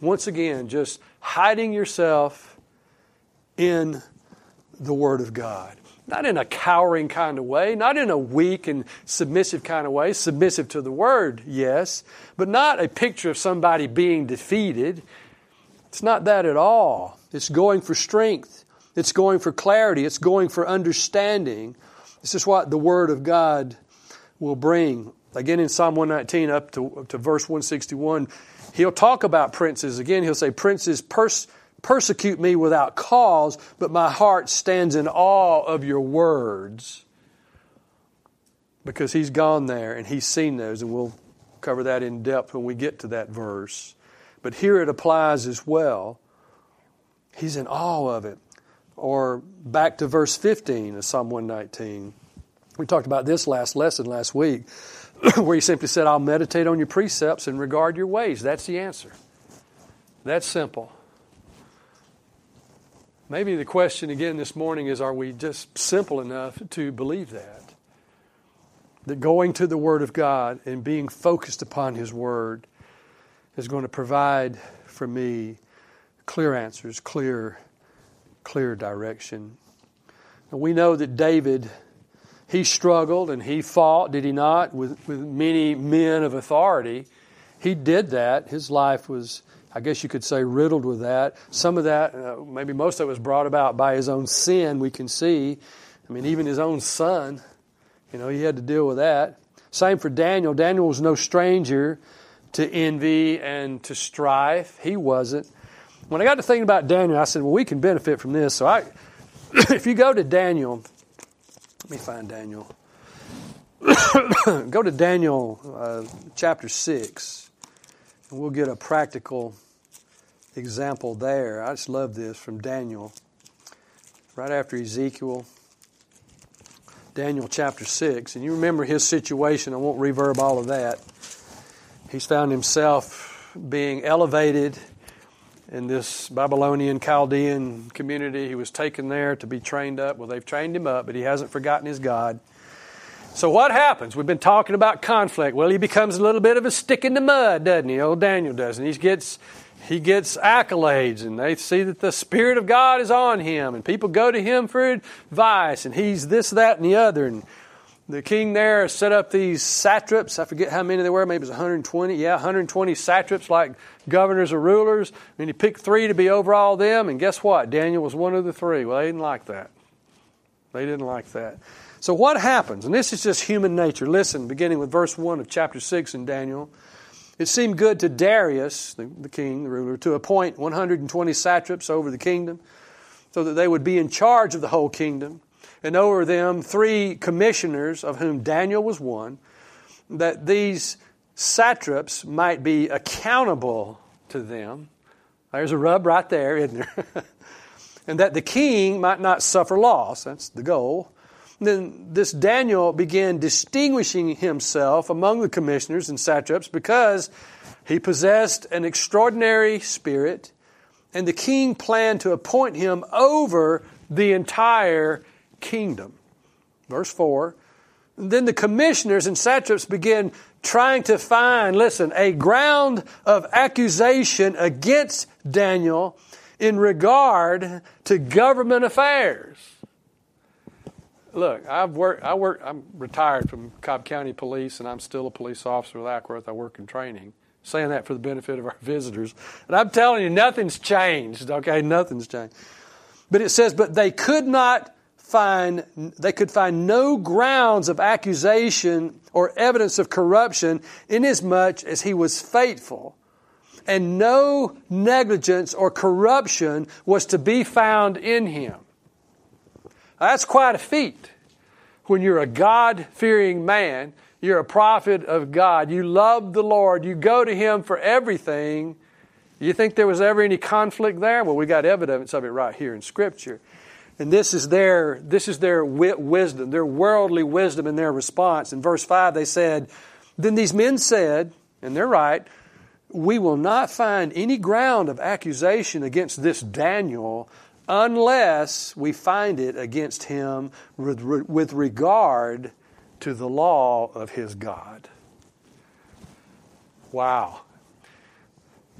Once again, just hiding yourself in the Word of God. Not in a cowering kind of way, not in a weak and submissive kind of way. Submissive to the Word, yes, but not a picture of somebody being defeated. It's not that at all. It's going for strength. It's going for clarity. It's going for understanding. This is what the Word of God will bring. Again, in Psalm one nineteen up to, up to verse one sixty-one, he'll talk about princes. Again, he'll say, princes pers- persecute me without cause, but my heart stands in awe of your words. Because he's gone there and he's seen those, and we'll cover that in depth when we get to that verse. But here it applies as well. He's in awe of it. Or back to verse fifteen of Psalm one nineteen. We talked about this last lesson last week, where he simply said, I'll meditate on your precepts and regard your ways. That's the answer. That's simple. Maybe the question again this morning is, are we just simple enough to believe that? That going to the Word of God and being focused upon His Word is going to provide for me clear answers, clear, clear direction. And we know that David, he struggled and he fought, did he not, with, with many men of authority. He did that. His life was, I guess you could say, riddled with that. Some of that, uh, maybe most of it was brought about by his own sin, we can see. I mean, even his own son, you know, he had to deal with that. Same for Daniel. Daniel was no stranger to envy and to strife. He wasn't. When I got to thinking about Daniel, I said, well, we can benefit from this. So I, if you go to Daniel, let me find Daniel. Go to Daniel uh, chapter six, and we'll get a practical example there. I just love this from Daniel. Right after Ezekiel, Daniel chapter six. And you remember his situation. I won't reverb all of that. He's found himself being elevated in this Babylonian Chaldean community. He was taken there to be trained up. Well, they've trained him up, but he hasn't forgotten his God. So what happens? We've been talking about conflict. Well, he becomes a little bit of a stick in the mud, doesn't he? Old Daniel does. And he gets, he gets accolades, and they see that the Spirit of God is on him, and people go to him for advice, and he's this, that, and the other. And the king there set up these satraps. I forget how many there were. Maybe it was one hundred twenty. Yeah, one hundred twenty satraps like governors or rulers. And he picked three to be over all them. And guess what? Daniel was one of the three. Well, they didn't like that. They didn't like that. So what happens? And this is just human nature. Listen, beginning with verse one of chapter six in Daniel. It seemed good to Darius, the, the king, the ruler, to appoint one hundred twenty satraps over the kingdom so that they would be in charge of the whole kingdom. And over them three commissioners, of whom Daniel was one, that these satraps might be accountable to them. There's a rub right there, isn't there? And that the king might not suffer loss. That's the goal. And then this Daniel began distinguishing himself among the commissioners and satraps because he possessed an extraordinary spirit, and the king planned to appoint him over the entire kingdom. Verse four. Then the commissioners and satraps began trying to find, listen, a ground of accusation against Daniel in regard to government affairs. Look, I've worked, I work, I'm retired from Cobb County Police, and I'm still a police officer with Ackworth. I work in training. Saying that for the benefit of our visitors. And I'm telling you, nothing's changed, okay? Nothing's changed. But it says, but they could not Find, they could find no grounds of accusation or evidence of corruption, inasmuch as he was faithful, and no negligence or corruption was to be found in him. That's quite a feat. When you're a God-fearing man, you're a prophet of God, you love the Lord, you go to Him for everything. You think there was ever any conflict there? Well, we got evidence of it right here in Scripture. And this is their this is their wisdom, their worldly wisdom in their response. In verse five, they said, then these men said, and they're right, we will not find any ground of accusation against this Daniel unless we find it against him with regard to the law of his God. Wow.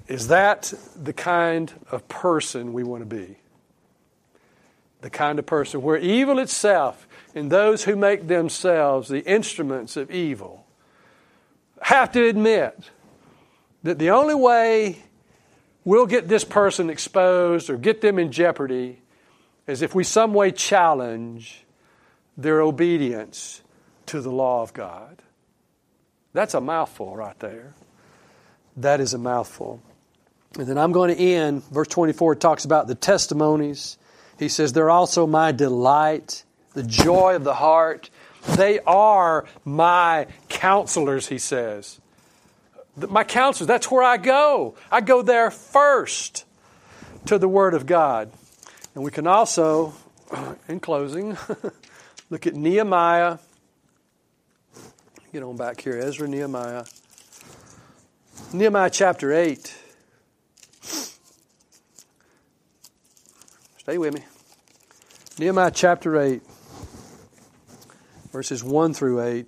Is that the kind of person we want to be? The kind of person where evil itself and those who make themselves the instruments of evil have to admit that the only way we'll get this person exposed or get them in jeopardy is if we some way challenge their obedience to the law of God. That's a mouthful right there. That is a mouthful. And then I'm going to end, verse twenty-four talks about the testimonies. He says, they're also my delight, the joy of the heart. They are my counselors, he says. My counselors, that's where I go. I go there first to the Word of God. And we can also, in closing, look at Nehemiah. Get on back here, Ezra, Nehemiah. Nehemiah chapter eight. Stay with me. Nehemiah chapter eight, verses one through eight.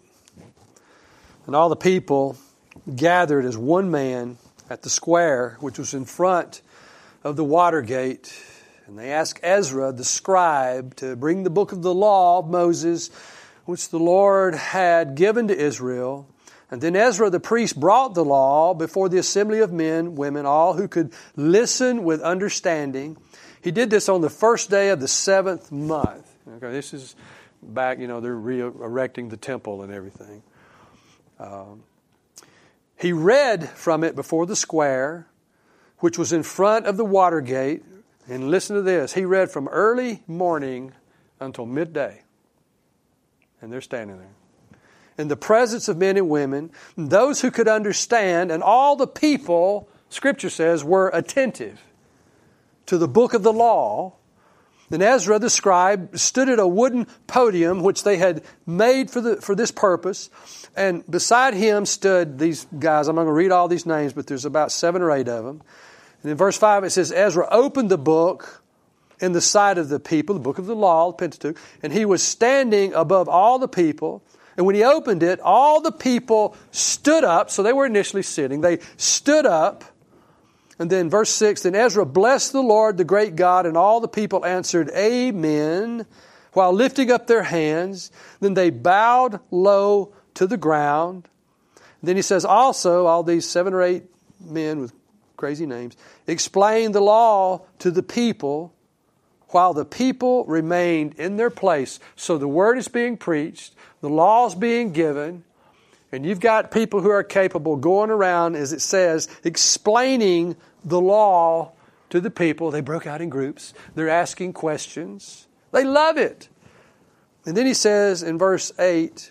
And all the people gathered as one man at the square, which was in front of the water gate. And they asked Ezra, the scribe, to bring the book of the law of Moses, which the Lord had given to Israel. And then Ezra the priest brought the law before the assembly of men, women, all who could listen with understanding. He did this on the first day of the seventh month. Okay, this is back, you know, they're re-erecting the temple and everything. Um, he read from it before the square, which was in front of the water gate. And listen to this. He read from early morning until midday. And they're standing there. In the presence of men and women, those who could understand, and all the people, Scripture says, were attentive to the book of the law. Then Ezra the scribe stood at a wooden podium which they had made for the for this purpose. And beside him stood these guys. I'm not going to read all these names, but there's about seven or eight of them. And in verse five it says, Ezra opened the book in the sight of the people, the book of the law, the Pentateuch, and he was standing above all the people. And when he opened it, all the people stood up. So they were initially sitting. They stood up. And then verse six, then Ezra blessed the Lord, the great God, and all the people answered, Amen, while lifting up their hands. Then they bowed low to the ground. And then he says also, all these seven or eight men with crazy names, explained the law to the people while the people remained in their place. So the word is being preached, the law is being given, and you've got people who are capable going around, as it says, explaining the law to the people. They broke out in groups. They're asking questions. They love it. And then he says in verse eight,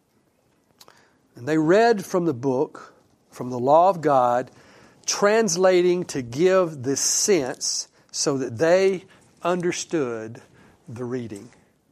and they read from the book, from the law of God, translating to give the sense so that they understood the reading.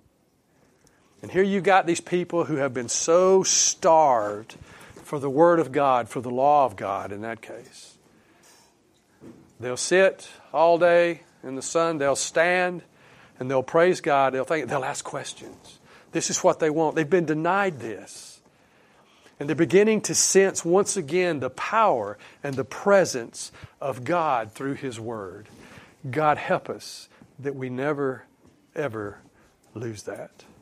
And here you got these people who have been so starved for the Word of God, for the law of God in that case. They'll sit all day in the sun, they'll stand, and they'll praise God, they'll think, they'll ask questions. This is what they want. They've been denied this. And they're beginning to sense once again the power and the presence of God through His Word. God help us that we never, ever lose that.